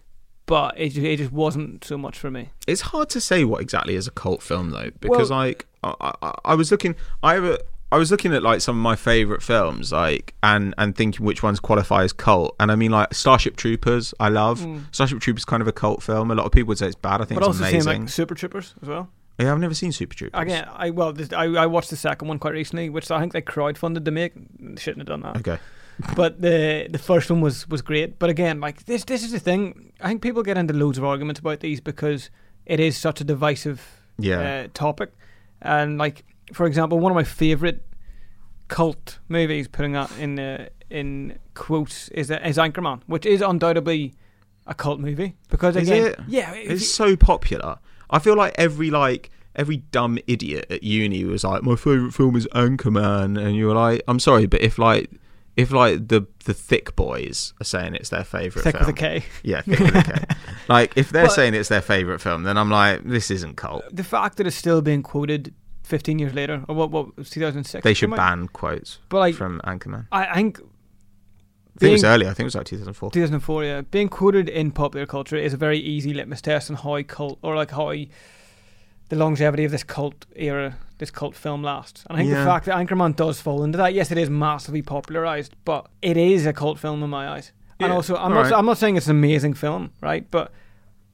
but it just, it just wasn't so much for me. It's hard to say what exactly is a cult film though, because well, like I, I, I was looking, I have a, I was looking at like some of my favorite films, like and and thinking which ones qualify as cult. And I mean, like Starship Troopers, I love. Mm. Starship Troopers is kind of a cult film. A lot of people would say it's bad. I think but it's also amazing. Seeing, like, Super Troopers as well. Yeah, I've never seen Super Troopers. Again, I well, this, I I watched the second one quite recently, which I think they crowdfunded to make. They shouldn't have done that. Okay. But the the first one was, was great. But again, like this this is the thing. I think people get into loads of arguments about these because it is such a divisive yeah. uh, topic. And like, for example, one of my favourite cult movies, putting that in uh, in quotes, is uh, is Anchorman, which is undoubtedly a cult movie because is again, it? yeah, it's so popular. I feel like every like every dumb idiot at uni was like, my favourite film is Anchorman, and you were like, I'm sorry, but if like if like the the thick boys are saying it's their favourite thick film, with a K, yeah, thick with a K, like if they're but saying it's their favourite film, then I'm like, this isn't cult. The fact that it's still being quoted fifteen years later, or what? What was two thousand six? They should ban quotes, but like, from Anchorman. I, I think. I think it was earlier. I think it was like two thousand four. two thousand four, yeah. Being quoted in popular culture is a very easy litmus test on how cult, or like how the longevity of this cult era, this cult film lasts. And I think yeah. the fact that Anchorman does fall into that, yes, it is massively popularized, but it is a cult film in my eyes. Yeah. And also, I'm not, right. I'm not saying it's an amazing film, right? But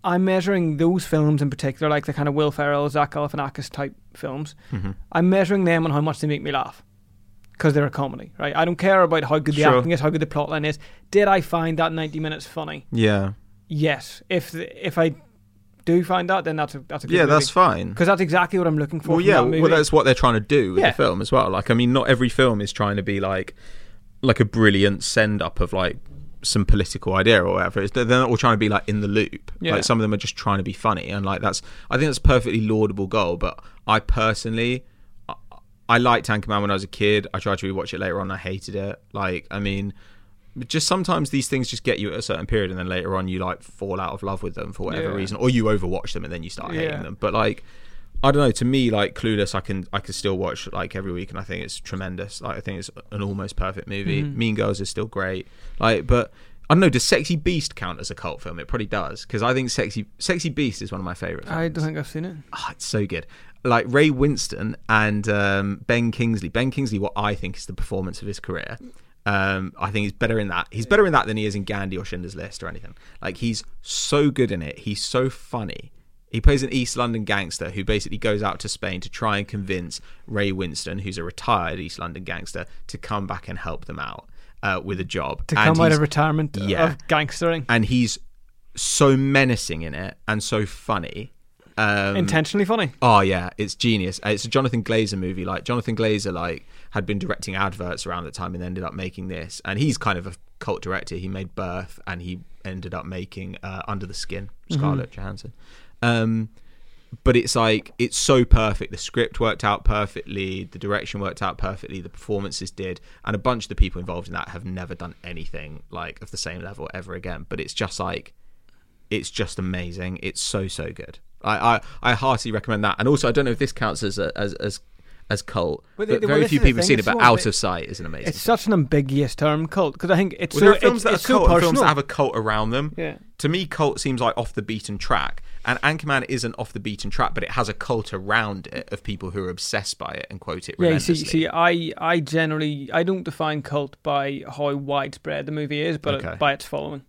I'm measuring those films in particular, like the kind of Will Ferrell, Zach Galifianakis type films. Mm-hmm. I'm measuring them on how much they make me laugh. Because they're a comedy, right? I don't care about how good the Sure. acting is, how good the plotline is. Did I find that ninety minutes funny? Yeah. Yes. If if I do find that, then that's a that's a good Yeah, movie. that's fine. Because that's exactly what I'm looking for. Well, from yeah, that movie. well, that's what they're trying to do with Yeah. the film as well. Like, I mean, not every film is trying to be like like a brilliant send up of like some political idea or whatever. It's, they're not all trying to be like in the loop. Yeah. Like, some of them are just trying to be funny, and like that's I think that's a perfectly laudable goal. But I personally, I, I liked Anchorman when I was a kid. I tried to rewatch it later on. I hated it. Like, I mean, just sometimes these things just get you at a certain period, and then later on you like fall out of love with them for whatever Yeah. reason, or you overwatch them and then you start hating Yeah. them. But like, I don't know. To me, like Clueless, I can I can still watch like every week, and I think it's tremendous. Like, I think it's an almost perfect movie. Mhm. Mean Girls is still great. Like, but I don't know. Does Sexy Beast count as a cult film? It probably does, because I think Sexy Sexy Beast is one of my favorite films. I don't think I've seen it. Oh, it's so good. Like Ray Winston and um, Ben Kingsley. Ben Kingsley, what I think is the performance of his career. Um, I think he's better in that. He's better in that than he is in Gandhi or Schindler's List or anything. Like, he's so good in it. He's so funny. He plays an East London gangster who basically goes out to Spain to try and convince Ray Winston, who's a retired East London gangster, to come back and help them out uh, with a job. To And come out he's- of retirement yeah. of gangstering. And he's so menacing in it and so funny. Um, Intentionally funny. Oh yeah, it's genius. It's a Jonathan Glazer movie. Like, Jonathan Glazer, like, had been directing adverts around the time and ended up making this. And he's kind of a cult director. He made Birth, and he ended up making uh, Under the Skin, Scarlett Mm-hmm. Johansson. Um, but it's like, it's so perfect. The script worked out perfectly. The direction worked out perfectly. The performances did. And a bunch of the people involved in that have never done anything like of the same level ever again. But it's just like, it's just amazing. It's so, so good. I, I, I heartily recommend that. And also, I don't know if this counts as a, as as as cult, But but, the- well, very this few is the people have thing, seen it. it's But more Out of a- of Sight is an amazing. It's such an ambiguous term, cult, because I think it's well, so there are films it's, that it's are so cult, and personal. films that have a cult around them. Yeah. To me, cult seems like off the beaten track, and Anchorman isn't off the beaten track, but it has a cult around it of people who are obsessed by it and quote it Yeah, you relentlessly. see, see, I, I generally, I don't define cult by how widespread the movie is, but Okay. by its following.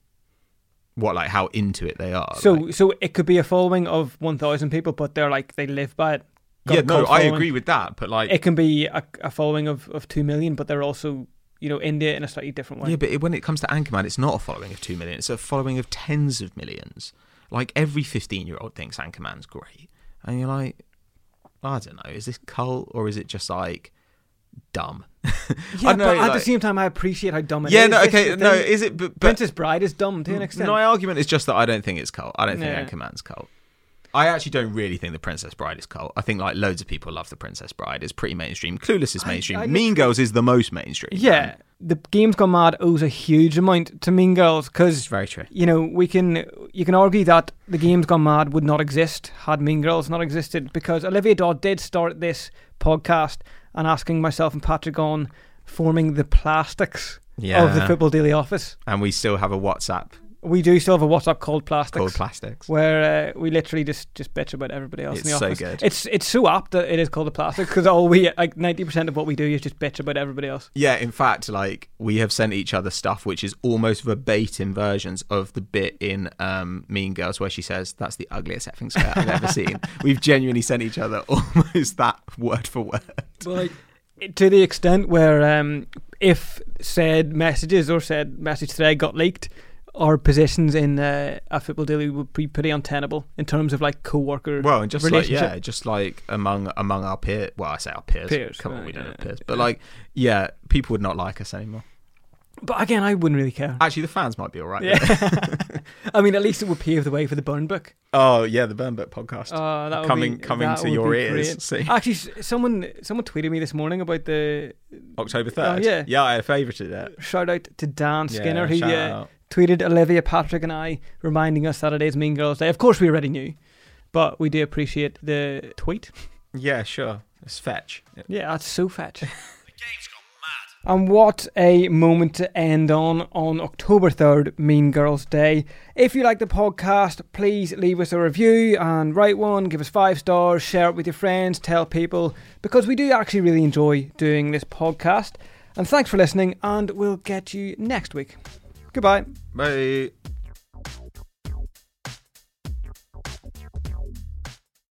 What, like how into it they are? So, like- so it could be a following of one thousand people, but they're like, they live by it. Got yeah, a no, cult I following. agree with that, but like, It can be a, a following of, of two million, but they're also, you know, into it in a slightly different way. yeah, but it, when it comes to Anchorman, it's not a following of two million; it's a following of tens of millions. Like, every fifteen-year-old thinks Anchorman's great, and you're like, I don't know, is this cult or is it just like dumb? Yeah, I but know, at the like- same time, I appreciate how dumb it is. yeah, no, This okay, is the no, thing. is it? But, but Princess Bride is dumb to an extent. my argument is just that I don't think it's cult. I don't think Yeah. Anchorman's cult. I actually don't really think The Princess Bride is cult. I think like loads of people love The Princess Bride. It's pretty mainstream. Clueless is I- mainstream. I Mean Girls is the most mainstream. Yeah, the Games Gone Mad owes a huge amount to Mean Girls It's because, very true. you know, we can you can argue that the Games Gone Mad would not exist had Mean Girls not existed, because Olivia Dodd did start this podcast and asking myself and Patrick on forming the plastics Yeah. of the Football Daily Office. And we still have a WhatsApp We do still have a WhatsApp called Plastics. called Plastics. Where uh, we literally just, just bitch about everybody else in the It's so office. good. It's it's so apt that it is called the Plastics, because all we like ninety percent of what we do is just bitch about everybody else. Yeah, in fact, like, we have sent each other stuff which is almost verbatim versions of the bit in um, Mean Girls where she says, "That's the ugliest effing skirt I've ever seen." We've genuinely sent each other almost that word for word. Like, to the extent where um, if said messages or said message thread got leaked, our positions in uh, a Football Daily would be pretty untenable in terms of like co-worker Well, and just like, relationship. yeah, just like among among our peers. Well, I say our peers. Peers, Come on, right, we don't yeah, have peers. But yeah. like, yeah, people would not like us anymore. But again, I wouldn't really care. Actually, the fans might be all right. Yeah. I mean, at least it would pave the way for the Burn Book. Oh, yeah, the Burn Book podcast. Uh, that would coming be, coming that to would your be ears. great. See, Actually, s- someone someone tweeted me this morning about the October third. Oh, yeah. Yeah, I favorited it. shout out to Dan Skinner, Yeah, who shout uh, out. tweeted Olivia, Patrick and I, reminding us that it is Mean Girls Day. Of course, we already knew, but we do appreciate the tweet. Yeah, sure. It's fetch. Yeah, that's so fetch. The game's gone mad. And what a moment to end on on October third, Mean Girls Day. If you like the podcast, please leave us a review and write one, give us five stars, share it with your friends, tell people, because we do actually really enjoy doing this podcast. And thanks for listening, and we'll get you next week. Goodbye. Bye.